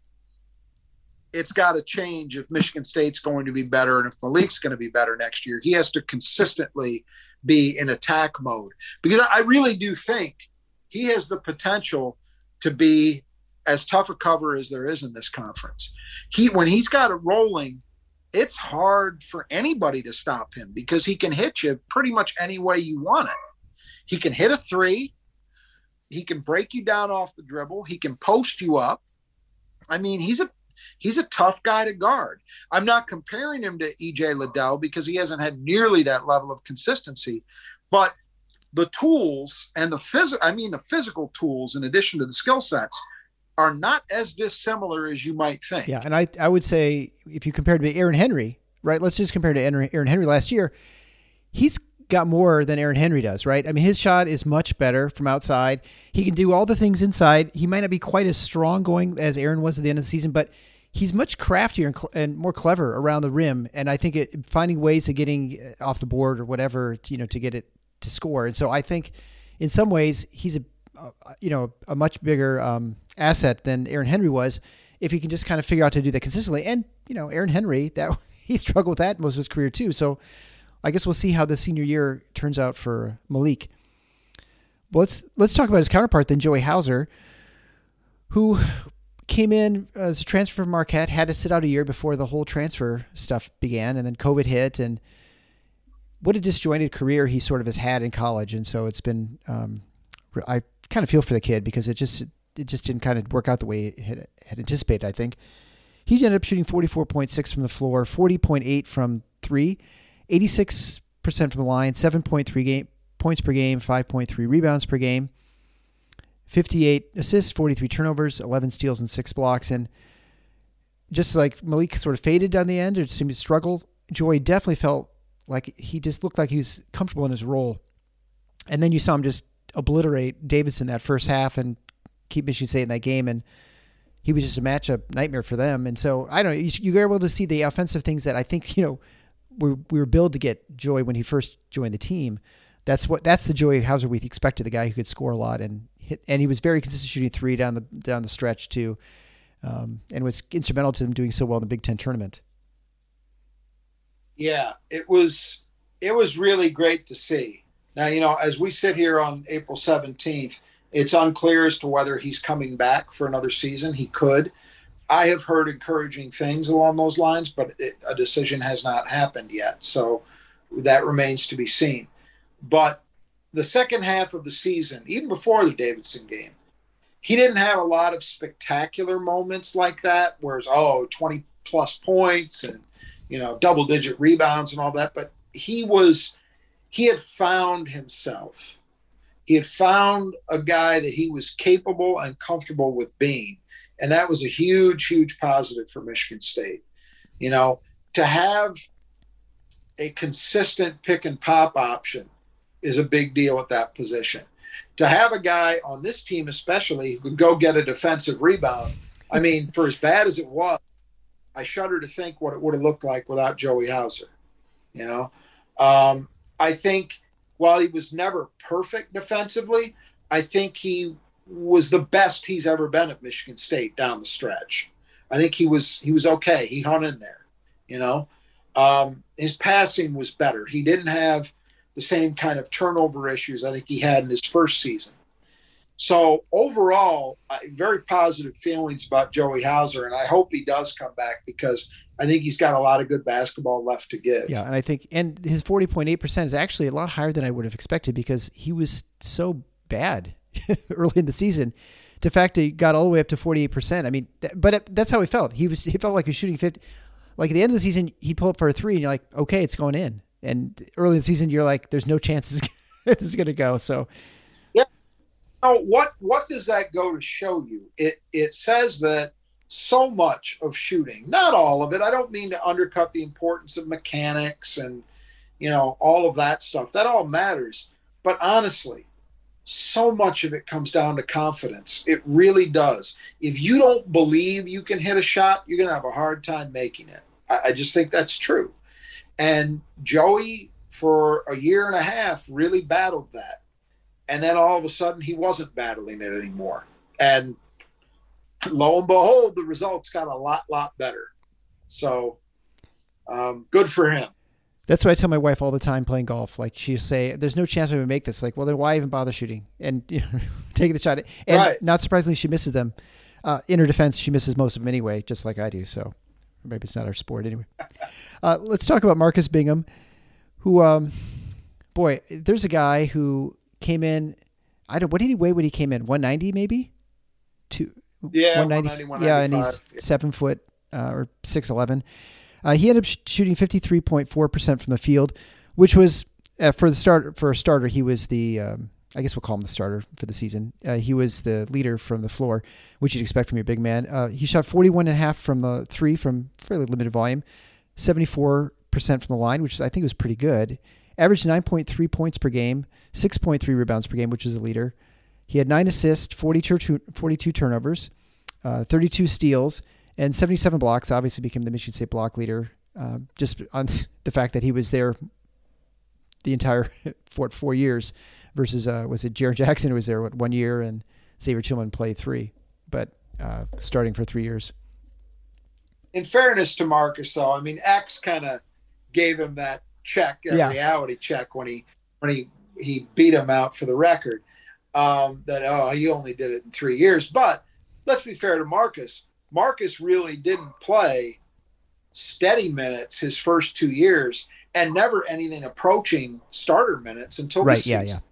it's got to change if Michigan State's going to be better, and if Malik's going to be better next year. He has to consistently be in attack mode, because I really do think he has the potential to be as tough a cover as there is in this conference. When he's got it rolling, it's hard for anybody to stop him, because he can hit you pretty much any way you want it. He can hit a three. He can break you down off the dribble. He can post you up. I mean, he's a tough guy to guard. I'm not comparing him to EJ Liddell, because he hasn't had nearly that level of consistency, but the tools and the physical tools, in addition to the skill sets, are not as dissimilar as you might think. Yeah, and I would say if you compare to Aaron Henry, right? Let's just compare to Aaron Henry last year. He's got more than Aaron Henry does, right? I mean, his shot is much better from outside. He can do all the things inside. He might not be quite as strong going as Aaron was at the end of the season, but he's much craftier and more clever around the rim. And I think finding ways of getting off the board or whatever, to get it to score. And so I think in some ways he's a much bigger asset than Aaron Henry was, if he can just kind of figure out to do that consistently. And, Aaron Henry, that he struggled with that most of his career too. So I guess we'll see how the senior year turns out for Malik. Well, let's talk about his counterpart then, Joey Hauser, who came in as a transfer from Marquette, had to sit out a year before the whole transfer stuff began, and then COVID hit, and what a disjointed career he sort of has had in college. And so it's been, I kind of feel for the kid because it just didn't kind of work out the way he had anticipated, I think. He ended up shooting 44.6 from the floor, 40.8 from three, 86% from the line, 7.3 points per game, 5.3 rebounds per game, 58 assists, 43 turnovers, 11 steals, and 6 blocks. And just like Malik sort of faded down the end, it seemed to struggle, Joey definitely felt like he just looked like he was comfortable in his role. And then you saw him just obliterate Davidson that first half and keep Michigan State in that game. And he was just a matchup nightmare for them. And so, I don't know, you were able to see the offensive things that I think, we were billed to get Joey when he first joined the team. That's the Joey Hauser we expected, the guy who could score a lot and hit. And he was very consistent shooting three down the stretch too. And was instrumental to them doing so well in the Big Ten tournament. Yeah, it was really great to see. Now, as we sit here on April 17th, it's unclear as to whether he's coming back for another season. He could. I have heard encouraging things along those lines, but a decision has not happened yet. So that remains to be seen. But the second half of the season, even before the Davidson game, he didn't have a lot of spectacular moments like that, whereas, 20 plus points and, double-digit rebounds and all that. But he had found himself. He had found a guy that he was capable and comfortable with being. And that was a huge, huge positive for Michigan State. To have a consistent pick and pop option is a big deal at that position. To have a guy on this team, especially, who could go get a defensive rebound. I mean, for as bad as it was, I shudder to think what it would have looked like without Joey Hauser. I think while he was never perfect defensively, I think he was the best he's ever been at Michigan State down the stretch. I think he was okay. He hung in there, his passing was better. He didn't have the same kind of turnover issues I think he had in his first season. So overall, very positive feelings about Joey Hauser, and I hope he does come back because I think he's got a lot of good basketball left to give. Yeah, and I think his 40.8% is actually a lot higher than I would have expected because he was so bad early in the season. The fact that he got all the way up to 48%. I mean, but that's how he felt. He felt like he was shooting 50. Like at the end of the season, he pulled up for a three, and you're like, okay, it's going in. And early in the season, you're like, there's no chance this is going to go. So, yeah. What does that go to show you? It says that so much of shooting, not all of it. I don't mean to undercut the importance of mechanics and all of that stuff. That all matters. But honestly, so much of it comes down to confidence. It really does. If you don't believe you can hit a shot, you're going to have a hard time making it. I just think that's true. And Joey, for a year and a half, really battled that. And then all of a sudden, he wasn't battling it anymore. And lo and behold, the results got a lot better. So good for him. That's what I tell my wife all the time playing golf. Like she'll say, there's no chance I'm going to make this. Like, well, then why even bother shooting and taking the shot? And right. Not surprisingly, she misses them. In her defense, she misses most of them anyway, just like I do. So maybe it's not our sport anyway. Let's talk about Marcus Bingham, who, there's a guy who came in. What did he weigh when he came in? 190 maybe? Yeah, 190, yeah, and he's 7 foot or 6'11". He ended up shooting 53.4% from the field, which was for a starter, he was the. I guess we'll call him the starter for the season. He was the leader from the floor, which you'd expect from your big man. He shot 41.5% from the three from fairly limited volume, 74% from the line, which I think was pretty good. Averaged 9.3 points per game, 6.3 rebounds per game, which is a leader. He had 9 assists, 42 turnovers, 32 steals, and 77 blocks. Obviously became the Michigan State block leader just on the fact that he was there the entire 4 years versus, was it Jaren Jackson who was there, 1 year, and Xavier Tillman played 3, but starting for 3 years. In fairness to Marcus, though, I mean, X kind of gave him that check, reality check when he beat him out for the record. He only did it in 3 years. But let's be fair to Marcus. Marcus really didn't play steady minutes his first 2 years and never anything approaching starter minutes until this season. Yeah.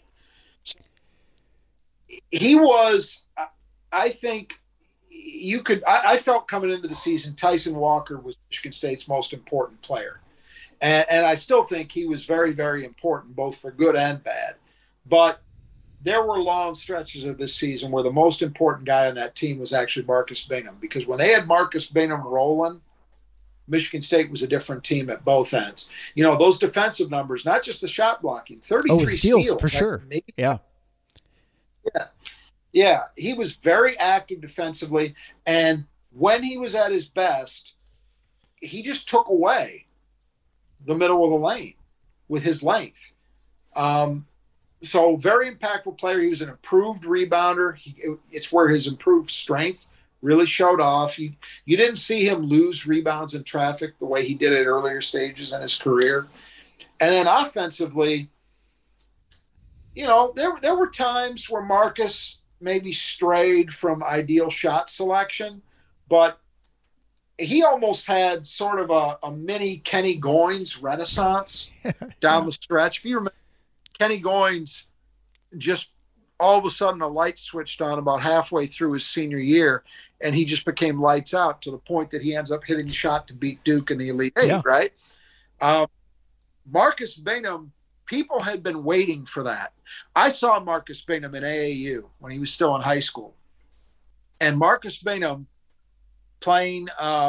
He was, I think I felt coming into the season, Tyson Walker was Michigan State's most important player. And I still think he was very, very important, both for good and bad. But there were long stretches of this season where the most important guy on that team was actually Marcus Bingham, because when they had Marcus Bingham rolling, Michigan State was a different team at both ends. You know, those defensive numbers, not just the shot blocking, 33 steals for sure. Yeah, he was very active defensively. And when he was at his best, he just took away the middle of the lane with his length. So very impactful player. He was an improved rebounder. It's where his improved strength really showed off. You didn't see him lose rebounds in traffic the way he did at earlier stages in his career. And then offensively, you know, there were times where Marcus maybe strayed from ideal shot selection, but he almost had sort of a mini Kenny Goins renaissance down the stretch. If you remember, Kenny Goins just all of a sudden a light switched on about halfway through his senior year, and he just became lights out to the point that he ends up hitting the shot to beat Duke in the Elite Eight, right? Marcus Bingham, people had been waiting for that. I saw Marcus Bingham in AAU when he was still in high school. And Marcus Bingham playing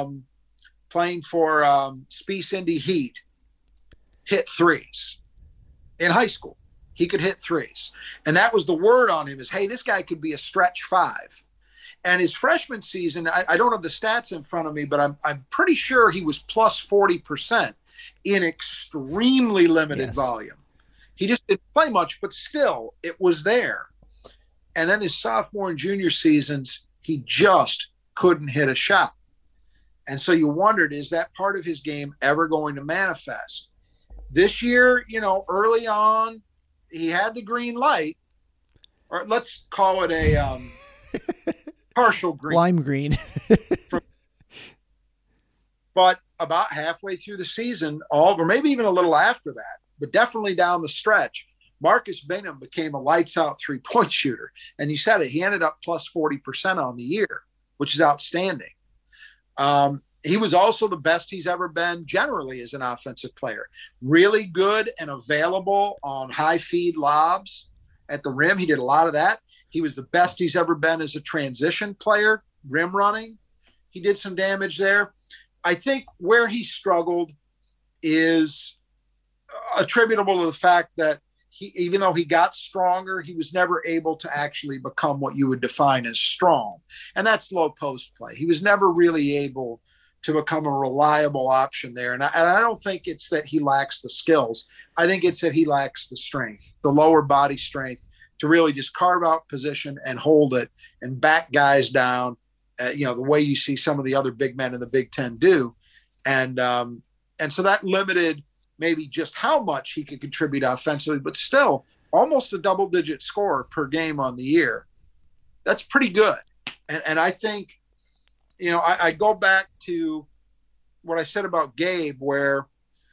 for Spice Indy Heat hit threes in high school. He could hit threes. And that was the word on him is, hey, this guy could be a stretch 5. And his freshman season, I don't have the stats in front of me, but I'm pretty sure he was plus 40% in extremely limited volume. He just didn't play much, but still, it was there. And then his sophomore and junior seasons, he just couldn't hit a shot. And so you wondered, is that part of his game ever going to manifest? This year, you know, early on, he had the green light, or let's call it a partial green. Lime green. But about halfway through the season, or maybe even a little after that, but definitely down the stretch, Marcus Bingham became a lights-out three-point shooter. And you said it, he ended up plus 40% on the year, which is outstanding. He was also the best he's ever been generally as an offensive player. Really good and available on high-feed lobs at the rim. He did a lot of that. He was the best he's ever been as a transition player, rim running. He did some damage there. I think where he struggled is attributable to the fact that even though he got stronger, he was never able to actually become what you would define as strong. And that's low post play. He was never really able to become a reliable option there. And I don't think it's that he lacks the skills. I think it's that he lacks the strength, the lower body strength to really just carve out position and hold it and back guys down, the way you see some of the other big men in the Big Ten do. And so that limited maybe just how much he could contribute offensively, but still almost a double-digit scorer per game on the year. That's pretty good. And I think, I go back to what I said about Gabe, where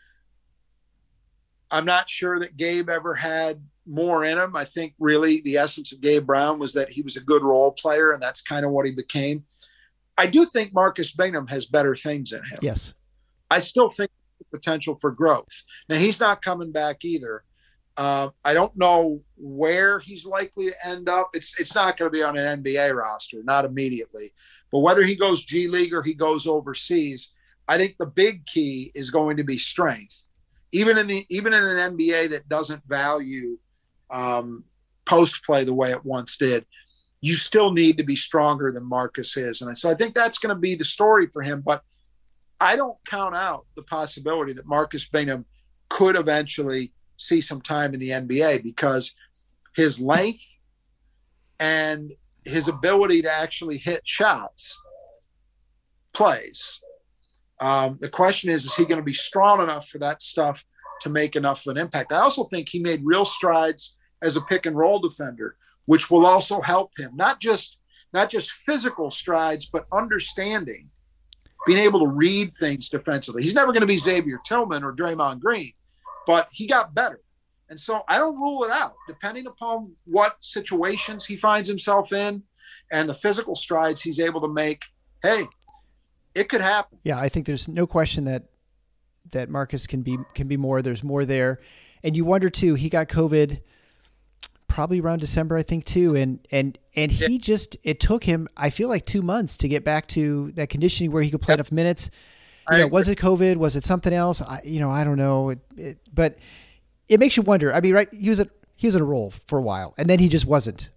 I'm not sure that Gabe ever had more in him. I think really the essence of Gabe Brown was that he was a good role player, and that's kind of what he became. I do think Marcus Bingham has better things in him. Yes. I still think potential for growth. Now, he's not coming back either, I don't know where he's likely to end up. It's not going to be on an NBA roster, not immediately. But whether he goes G League or he goes overseas, I think the big key is going to be strength. Even in an NBA that doesn't value post play the way it once did, you still need to be stronger than Marcus is. And so I think that's going to be the story for him. But I don't count out the possibility that Marcus Bingham could eventually see some time in the NBA because his length and his ability to actually hit shots plays. The question is he going to be strong enough for that stuff to make enough of an impact? I also think he made real strides as a pick and roll defender, which will also help him. Not just physical strides, but understanding, being able to read things defensively. He's never going to be Xavier Tillman or Draymond Green, but he got better. And so I don't rule it out, depending upon what situations he finds himself in and the physical strides he's able to make. Hey, it could happen. Yeah, I think there's no question that Marcus can be more. There's more there. And you wonder too, he got COVID probably around December, I think too. And he just, it took him, I feel like 2 months to get back to that conditioning where he could play enough minutes. Was it COVID? Was it something else? I don't know. But it makes you wonder. I mean, right. He was at a role for a while and then he just wasn't.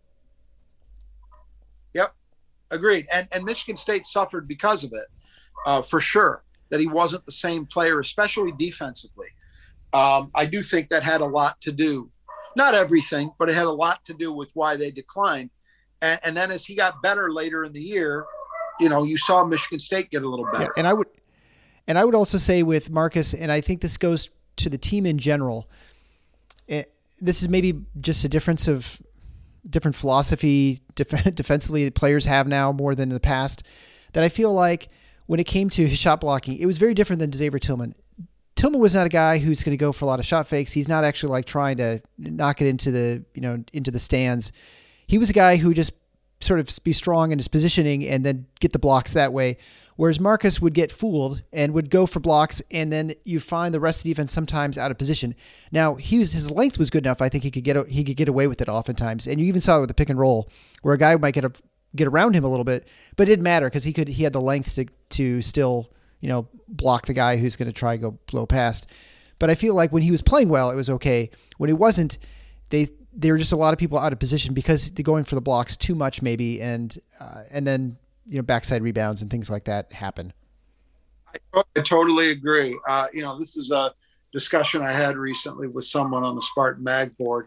Yep. Agreed. And Michigan State suffered because of it, for sure, that he wasn't the same player, especially defensively. I do think that had a lot to do, not everything, but it had a lot to do with why they declined. And then as he got better later in the year, you saw Michigan State get a little better. Yeah, and I would also say with Marcus, and I think this goes to the team in general, this is maybe just a different philosophy defensively that players have now more than in the past, that I feel like when it came to his shot blocking, it was very different than Xavier Tillman. Tillman was not a guy who's going to go for a lot of shot fakes. He's not actually like trying to knock it into the stands. He was a guy who just sort of be strong in his positioning and then get the blocks that way. Whereas Marcus would get fooled and would go for blocks, and then you find the rest of the defense sometimes out of position. Now his length was good enough. I think he could get away with it oftentimes. And you even saw it with the pick and roll where a guy might get around him a little bit, but it didn't matter because he had the length to still, block the guy who's going to try to go blow past. But I feel like when he was playing well, it was okay. When he wasn't, there were just a lot of people out of position because they're going for the blocks too much maybe. And then, backside rebounds and things like that happen. I totally agree. This is a discussion I had recently with someone on the Spartan Mag board.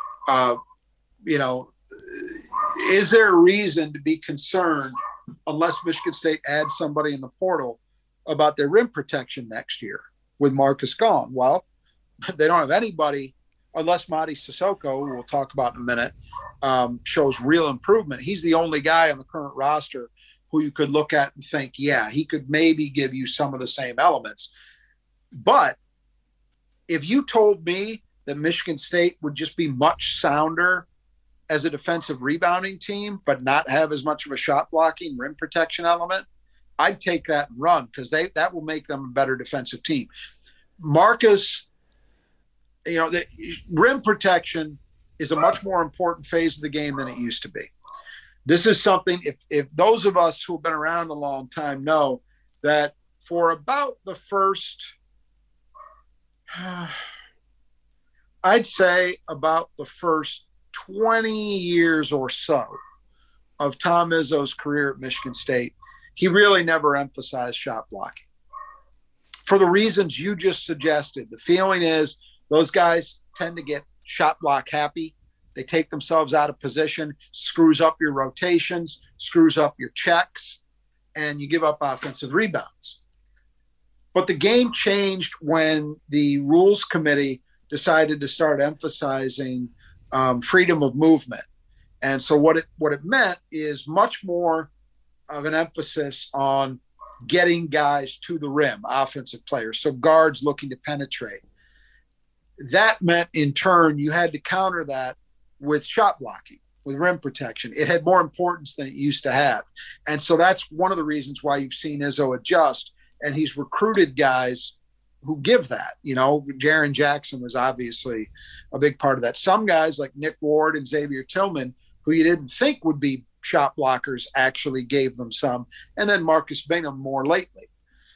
Is there a reason to be concerned unless Michigan State adds somebody in the portal about their rim protection next year with Marcus gone? Well, they don't have anybody unless Mady Sissoko, who we'll talk about in a minute, shows real improvement. He's the only guy on the current roster who you could look at and think, yeah, he could maybe give you some of the same elements. But if you told me that Michigan State would just be much sounder as a defensive rebounding team, but not have as much of a shot blocking rim protection element, I'd take that and run because that will make them a better defensive team. Marcus, the rim protection is a much more important phase of the game than it used to be. This is something, if those of us who have been around a long time know that for about the first, I'd say about the first 20 years or so of Tom Izzo's career at Michigan State, he really never emphasized shot blocking. For the reasons you just suggested, the feeling is those guys tend to get shot block happy. They take themselves out of position, screws up your rotations, screws up your checks, and you give up offensive rebounds. But the game changed when the rules committee decided to start emphasizing freedom of movement. And so what it meant is much more of an emphasis on getting guys to the rim, offensive players, so guards looking to penetrate. That meant, in turn, you had to counter that with shot blocking, with rim protection. It had more importance than it used to have. And so that's one of the reasons why you've seen Izzo adjust, and he's recruited guys who give that. Jaren Jackson was obviously a big part of that. Some guys like Nick Ward and Xavier Tillman, who you didn't think would be shot blockers, actually gave them some. And then Marcus Bingham more lately.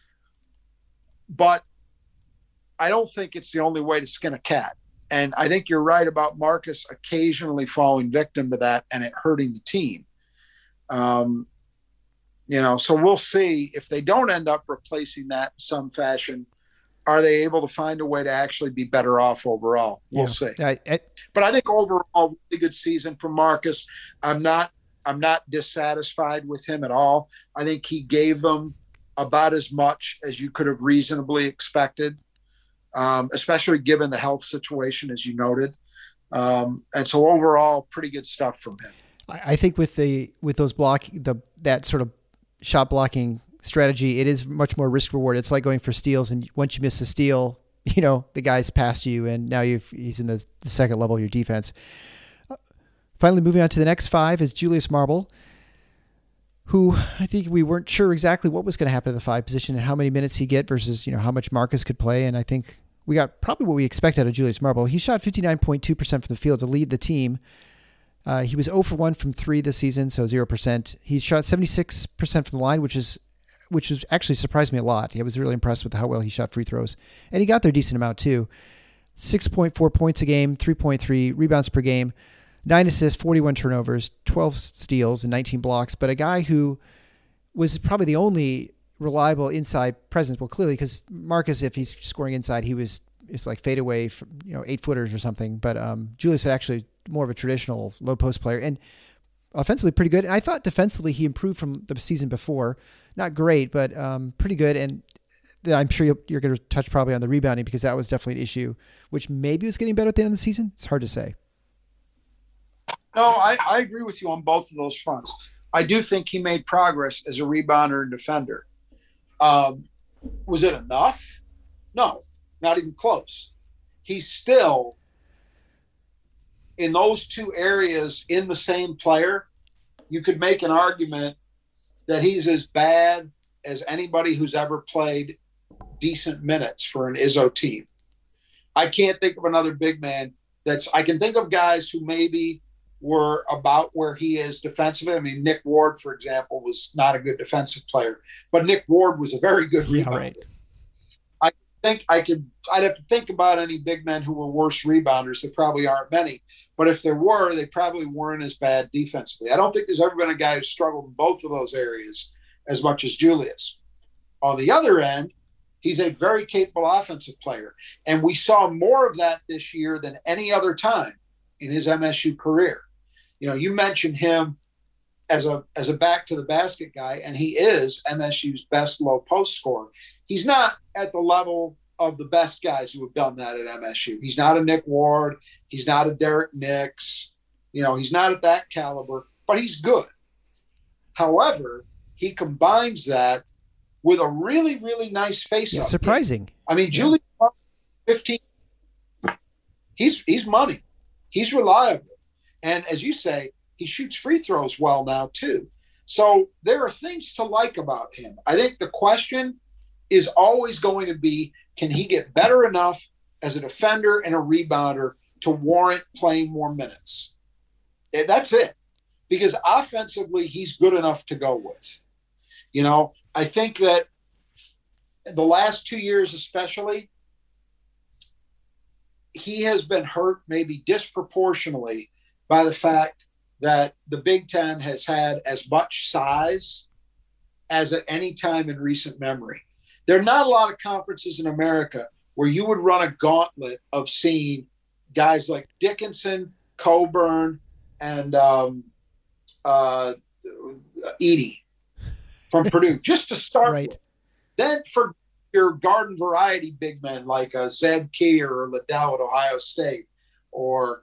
But I don't think it's the only way to skin a cat. And I think you're right about Marcus occasionally falling victim to that and it hurting the team. So we'll see if they don't end up replacing that in some fashion. Are they able to find a way to actually be better off overall? We'll see. But I think overall, really good season for Marcus. I'm not dissatisfied with him at all. I think he gave them about as much as you could have reasonably expected, especially given the health situation, as you noted. And so overall, pretty good stuff from him. I think with those that sort of shot blocking strategy, it is much more risk reward. It's like going for steals, and once you miss a steal, the guy's past you, and now he's in the second level of your defense. Finally, moving on to the next 5 is Julius Marble, who I think we weren't sure exactly what was going to happen to the 5 position and how many minutes he get versus how much Marcus could play, and I think we got probably what we expected out of Julius Marble. He shot 59.2% from the field to lead the team. He was 0 for 1 from 3 this season, so 0%. He shot 76% from the line, which actually surprised me a lot. I was really impressed with how well he shot free throws. And he got there a decent amount too. 6.4 points a game, 3.3 rebounds per game, 9 assists, 41 turnovers, 12 steals, and 19 blocks. But a guy who was probably the only reliable inside presence. Well, clearly, because Marcus, if he's scoring inside, it's like fade away from 8-footers or something. But Julius is actually more of a traditional low post player, and offensively pretty good. And I thought defensively he improved from the season before. Not great, but pretty good. And I'm sure you're going to touch probably on the rebounding, because that was definitely an issue, which maybe was getting better at the end of the season. It's hard to say. No, I agree with you on both of those fronts. I do think he made progress as a rebounder and defender. Was it enough? No, not even close. He's still, in those two areas, in the same player. You could make an argument that he's as bad as anybody who's ever played decent minutes for an Izzo team. I can't think of another big man I can think of guys who maybe were about where he is defensively. I mean, Nick Ward, for example, was not a good defensive player, but Nick Ward was a very good rebounder. Right. I'd have to think about any big men who were worse rebounders. There probably aren't many, but if there were, they probably weren't as bad defensively. I don't think there's ever been a guy who struggled in both of those areas as much as Julius. On the other end, he's a very capable offensive player, and we saw more of that this year than any other time in his MSU career. You mentioned him as a back to the basket guy, and he is MSU's best low post scorer. He's not at the level of the best guys who have done that at MSU. He's not a Nick Ward. He's not a Derek Nix. He's not at that caliber, but he's good. However, he combines that with a really, really nice face-up. It's surprising. Game. I mean, Julius, 15. He's money. He's reliable. And as you say, he shoots free throws well now too. So there are things to like about him. I think the question is always going to be, can he get better enough as a defender and a rebounder to warrant playing more minutes? And that's it. Because offensively, he's good enough to go with. I think that the last 2 years especially, he has been hurt maybe disproportionately by the fact that the Big Ten has had as much size as at any time in recent memory. There are not a lot of conferences in America where you would run a gauntlet of seeing guys like Dickinson, Coburn, and Edey from Purdue, just to start right. with. Then for your garden variety big men like Zed Key or Liddell at Ohio State, or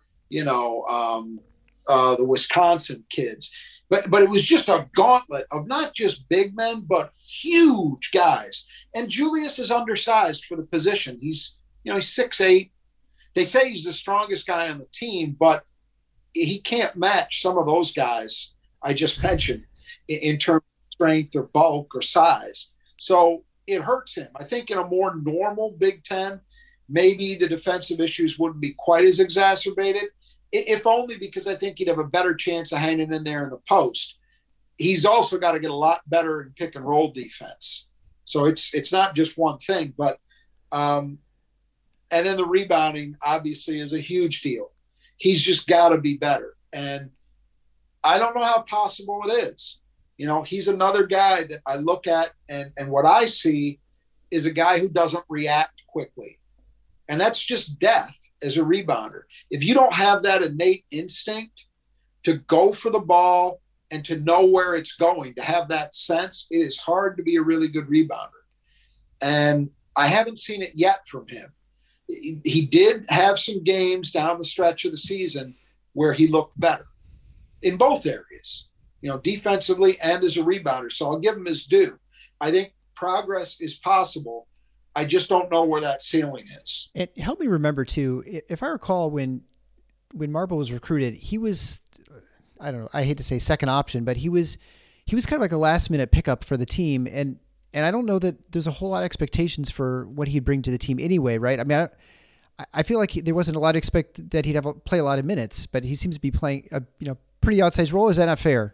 the Wisconsin kids. But it was just a gauntlet of not just big men, but huge guys. And Julius is undersized for the position. He's 6'8". They say he's the strongest guy on the team, but he can't match some of those guys I just mentioned in terms of strength or bulk or size. So it hurts him. I think in a more normal Big Ten, maybe the defensive issues wouldn't be quite as exacerbated, if only because I think he'd have a better chance of hanging in there in the post. He's also got to get a lot better in pick and roll defense. So it's not just one thing, but and then the rebounding obviously is a huge deal. He's just got to be better. And I don't know how possible it is. You know, he's another guy that I look at, and what I see is a guy who doesn't react quickly. And that's just death as a rebounder. If you don't have that innate instinct to go for the ball and to know where it's going, to have that sense, it is hard to be a really good rebounder. And I haven't seen it yet from him. He did have some games down the stretch of the season where he looked better in both areas, you know, defensively and as a rebounder. So I'll give him his due. I think progress is possible. I just don't know where that ceiling is. And help me remember too, if I recall when Marble was recruited, he was, I don't know, I hate to say second option, but he was kind of like a last minute pickup for the team. And I don't know that there's a whole lot of expectations for what he'd bring to the team anyway, right? I mean, I feel like there wasn't a lot of expect that he'd play a lot of minutes, but he seems to be playing a pretty outsized role. Is that not fair?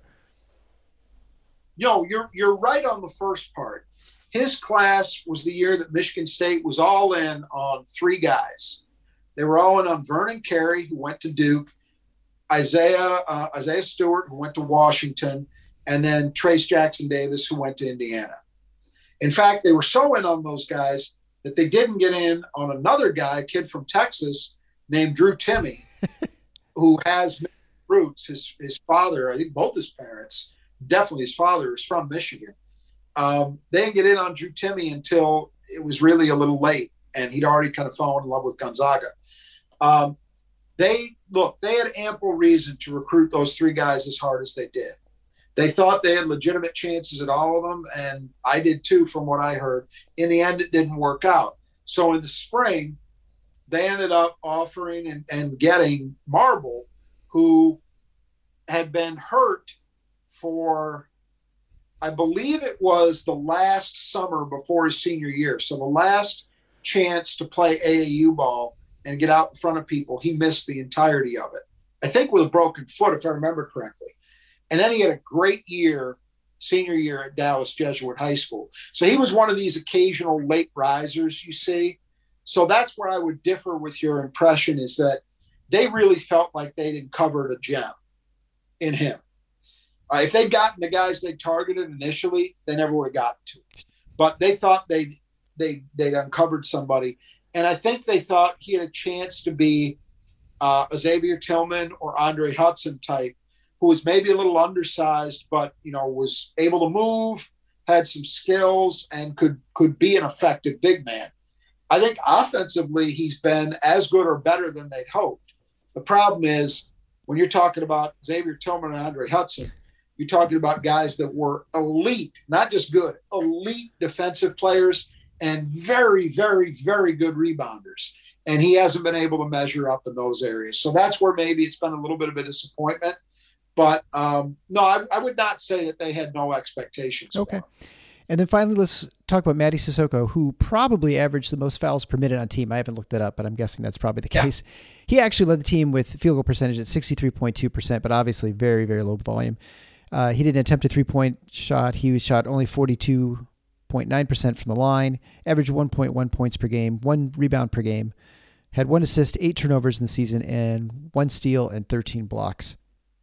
No, you're right on the first part. His class was the year that Michigan State was all in on three guys. They were all in on Vernon Carey, who went to Duke, Isaiah Stewart, who went to Washington, and then Trace Jackson Davis, who went to Indiana. In fact, they were so in on those guys that they didn't get in on another guy, a kid from Texas named Drew Timme, who has roots. His father, I think both his parents, definitely his father, is from Michigan. They didn't get in on Drew Timme until it was really a little late, and he'd already kind of fallen in love with Gonzaga. They had ample reason to recruit those three guys as hard as they did. They thought they had legitimate chances at all of them, and I did too, from what I heard. In the end, it didn't work out. So in the spring, they ended up offering and getting Marble, who had been hurt for, I believe it was the last summer before his senior year. So the last chance to play AAU ball and get out in front of people, he missed the entirety of it. I think with a broken foot, if I remember correctly. And then he had a great year, senior year at Dallas Jesuit High School. So he was one of these occasional late risers you see. So that's where I would differ with your impression, is that they really felt like they'd uncovered a gem in him. If they'd gotten the guys they targeted initially, they never would have gotten to it. But they thought they'd uncovered somebody. And I think they thought he had a chance to be a Xavier Tillman or Andre Hudson type, who was maybe a little undersized, but, was able to move, had some skills, and could be an effective big man. I think offensively, he's been as good or better than they'd hoped. The problem is, when you're talking about Xavier Tillman and Andre Hudson, you're talking about guys that were elite, not just good, elite defensive players and very, very, very good rebounders. And he hasn't been able to measure up in those areas. So that's where maybe it's been a little bit of a disappointment. But no, I would not say that they had no expectations. Okay. And then finally, let's talk about Mady Sissoko, who probably averaged the most fouls per minute on team. I haven't looked it up, but I'm guessing that's probably the case. He actually led the team with field goal percentage at 63.2%, but obviously very, very low volume. He didn't attempt a three-point shot. He was shot only 42.9% from the line, averaged 1.1 points per game, 1 rebound per game, had 1 assist, 8 turnovers in the season, and 1 steal and 13 blocks.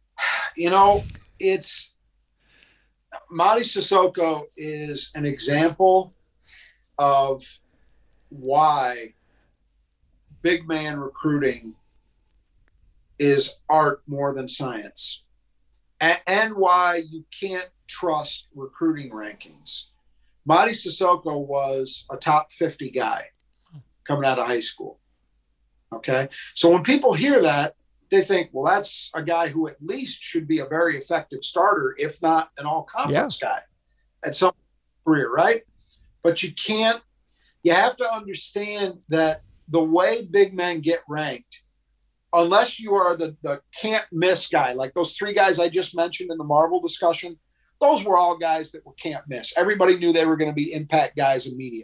It's Mady Sissoko is an example of why big man recruiting is art more than science, and why you can't trust recruiting rankings. Mady Sissoko was a top 50 guy coming out of high school. Okay. So when people hear that, they think, well, that's a guy who at least should be a very effective starter, if not an all-conference guy at some career, right? But you have to understand that the way big men get ranked, unless you are the can't-miss guy, like those 3 guys I just mentioned in the Marble discussion, those were all guys that were can't miss. Everybody knew they were going to be impact guys immediately.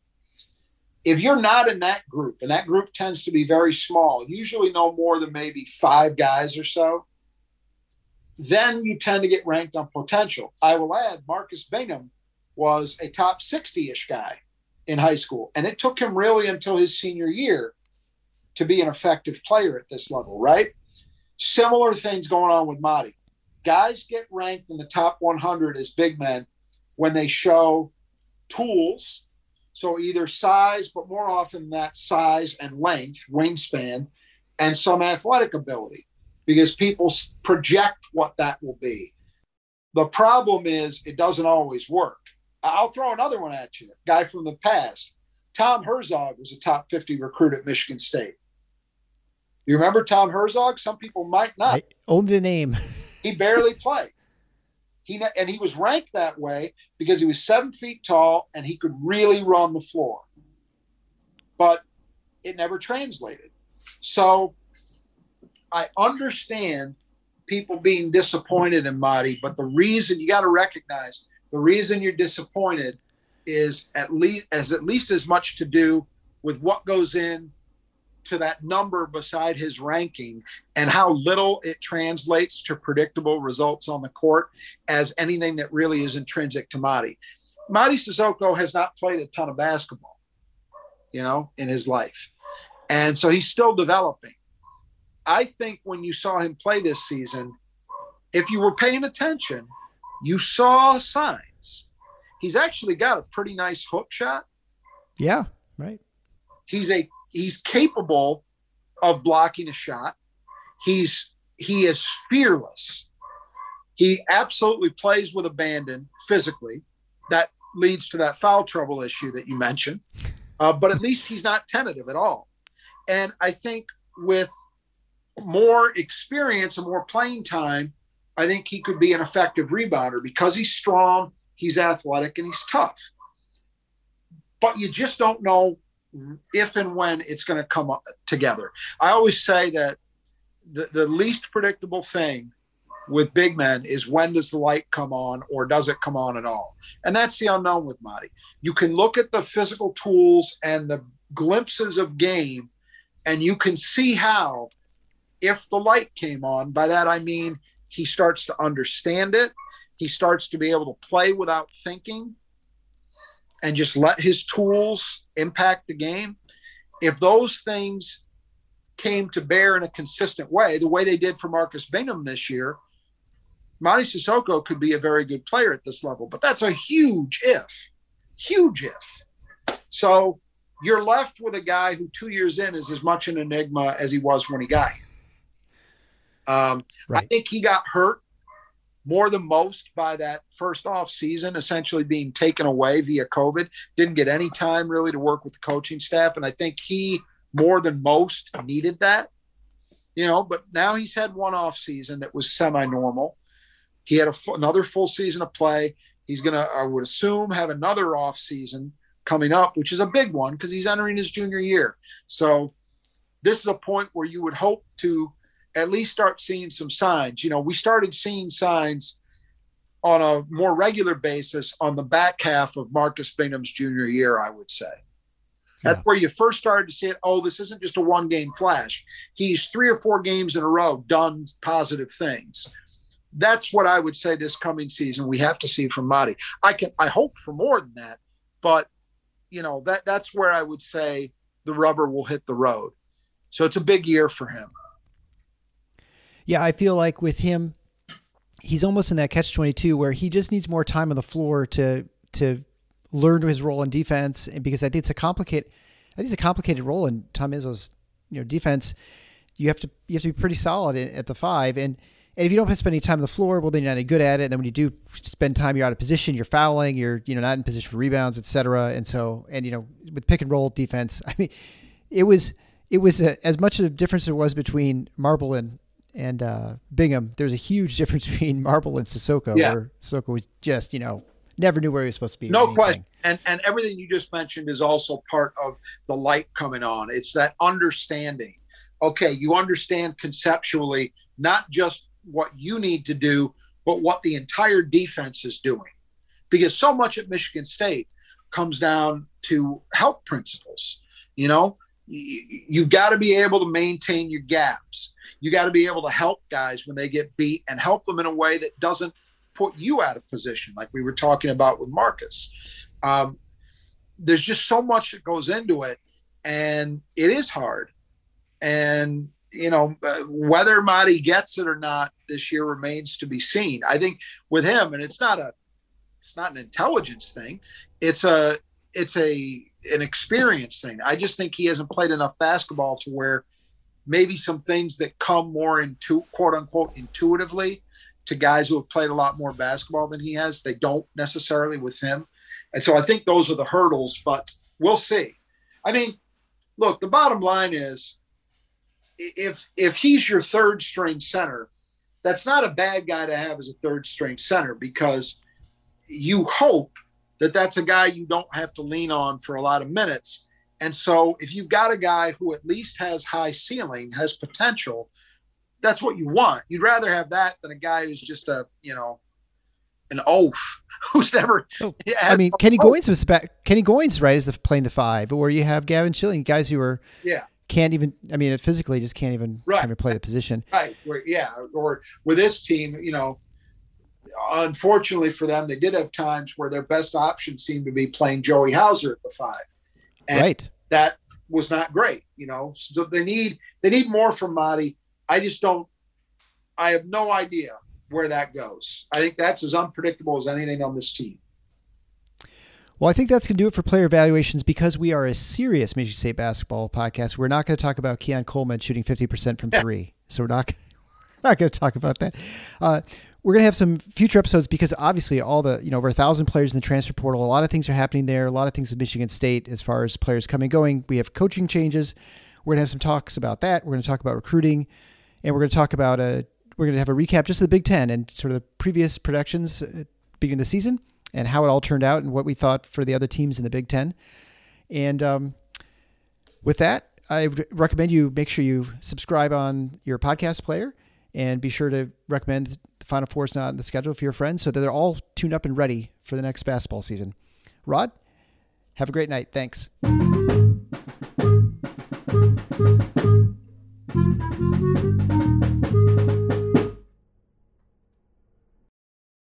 If you're not in that group, and that group tends to be very small, usually no more than maybe 5 guys or so, then you tend to get ranked on potential. I will add, Marcus Bingham was a top 60-ish guy in high school, and it took him really until his senior year to be an effective player at this level, right? Similar things going on with Mady. Guys get ranked in the top 100 as big men when they show tools, so either size, but more often that size and length, wingspan, and some athletic ability, because people project what that will be. The problem is it doesn't always work. I'll throw another one at you, a guy from the past. Tom Herzog was a top 50 recruit at Michigan State. You remember Tom Herzog? Some people might not. Only the name. He barely played. And he was ranked that way because he was 7 feet tall and he could really run the floor. But it never translated. So I understand people being disappointed in Mady, but the reason you got to recognize the reason you're disappointed is at least as much to do with what goes in to that number beside his ranking and how little it translates to predictable results on the court as anything that really is intrinsic to Mady. Mady Sissoko has not played a ton of basketball, in his life. And so he's still developing. I think when you saw him play this season, if you were paying attention, you saw signs. He's actually got a pretty nice hook shot. Yeah, right. He's capable of blocking a shot. He is fearless. He absolutely plays with abandon physically. That leads to that foul trouble issue that you mentioned. But at least he's not tentative at all. And I think with more experience and more playing time, I think he could be an effective rebounder because he's strong, he's athletic, and he's tough. But you just don't know if and when it's going to come up together. I always say that the least predictable thing with big men is when does the light come on or does it come on at all? And that's the unknown with Mady. You can look at the physical tools and the glimpses of game, and you can see how, if the light came on, by that I mean he starts to understand it. He starts to be able to play without thinking and just let his tools impact the game. If those things came to bear in a consistent way, the way they did for Marcus Bingham this year, Mady Sissoko could be a very good player at this level. But that's a huge if. So you're left with a guy who 2 years in is as much an enigma as he was when he got here. Right. I think he got hurt more than most by that first off season, essentially being taken away via COVID. Didn't get any time really to work with the coaching staff. And I think he, more than most, needed that, but now he's had one off season that was semi-normal. He had another full season of play. He's going to, I would assume, have another off season coming up, which is a big one because he's entering his junior year. So this is a point where you would hope to at least start seeing some signs. We started seeing signs on a more regular basis on the back half of Marcus Bingham's junior year, I would say. That's where you first started to see it. Oh, this isn't just a one-game flash. He's 3 or 4 games in a row done positive things. That's what I would say this coming season we have to see from Mady. I hope for more than that, but that's where I would say the rubber will hit the road. So it's a big year for him. Yeah, I feel like with him, he's almost in that catch-22 where he just needs more time on the floor to learn his role in defense. And because I think it's a complicated role in Tom Izzo's defense. You have to be pretty solid at the 5, and if you don't spend any time on the floor, well, then you're not any good at it. And then when you do spend time, you're out of position, you're fouling, you're not in position for rebounds, et cetera. And so, with pick and roll defense, I mean, it was as much of a difference there was between Marble and Bingham. There's a huge difference between Marble and Sissoko, where Sissoko was just, never knew where he was supposed to be. No question. And everything you just mentioned is also part of the light coming on. It's that understanding. Okay, you understand conceptually, not just what you need to do, but what the entire defense is doing. Because so much at Michigan State comes down to help principles. You know, you've got to be able to maintain your gaps. You got to be able to help guys when they get beat and help them in a way that doesn't put you out of position, like we were talking about with Marcus. There's just so much that goes into it, and it is hard. And, you know, whether Marty gets it or not this year remains to be seen. I think with him, and it's not an intelligence thing. It's an experience thing. I just think he hasn't played enough basketball to where maybe some things that come more into quote unquote intuitively to guys who have played a lot more basketball than he has, they don't necessarily with him. And so I think those are the hurdles, but we'll see. I mean, look, the bottom line is if he's your third string center, that's not a bad guy to have as a third string center, because you hope that that's a guy you don't have to lean on for a lot of minutes. And so if you've got a guy who at least has high ceiling, has potential, that's what you want. You'd rather have that than a guy who's just an oaf who's never. Oh, I mean, Kenny Goins was back. Kenny Goins, right, is playing the 5, or you have Gavin Schilling, guys who are can't even. I mean, physically just can't even kind of play the position. Right. Or with this team, you know, unfortunately for them, they did have times where their best option seemed to be playing Joey Hauser at the 5. And that was not great, you know. So they need more from Marty. I have no idea where that goes. I think that's as unpredictable as anything on this team. Well, I think that's going to do it for player evaluations, because we are a serious Michigan State basketball podcast. We're not going to talk about Keon Coleman shooting 50% from 3. So we're not going to talk about that. We're going to have some future episodes, because obviously all the, over 1,000 players in the transfer portal, a lot of things are happening there. A lot of things with Michigan State as far as players coming and going. We have coaching changes. We're going to have some talks about that. We're going to talk about recruiting, and we're going to talk about we're going to have a recap just of the Big Ten and sort of the previous predictions at the beginning of the season and how it all turned out and what we thought for the other teams in the Big Ten. And with that, I would recommend you make sure you subscribe on your podcast player, and be sure to recommend the Final Four is not on the schedule for your friends, so that they're all tuned up and ready for the next basketball season. Rod, have a great night. Thanks.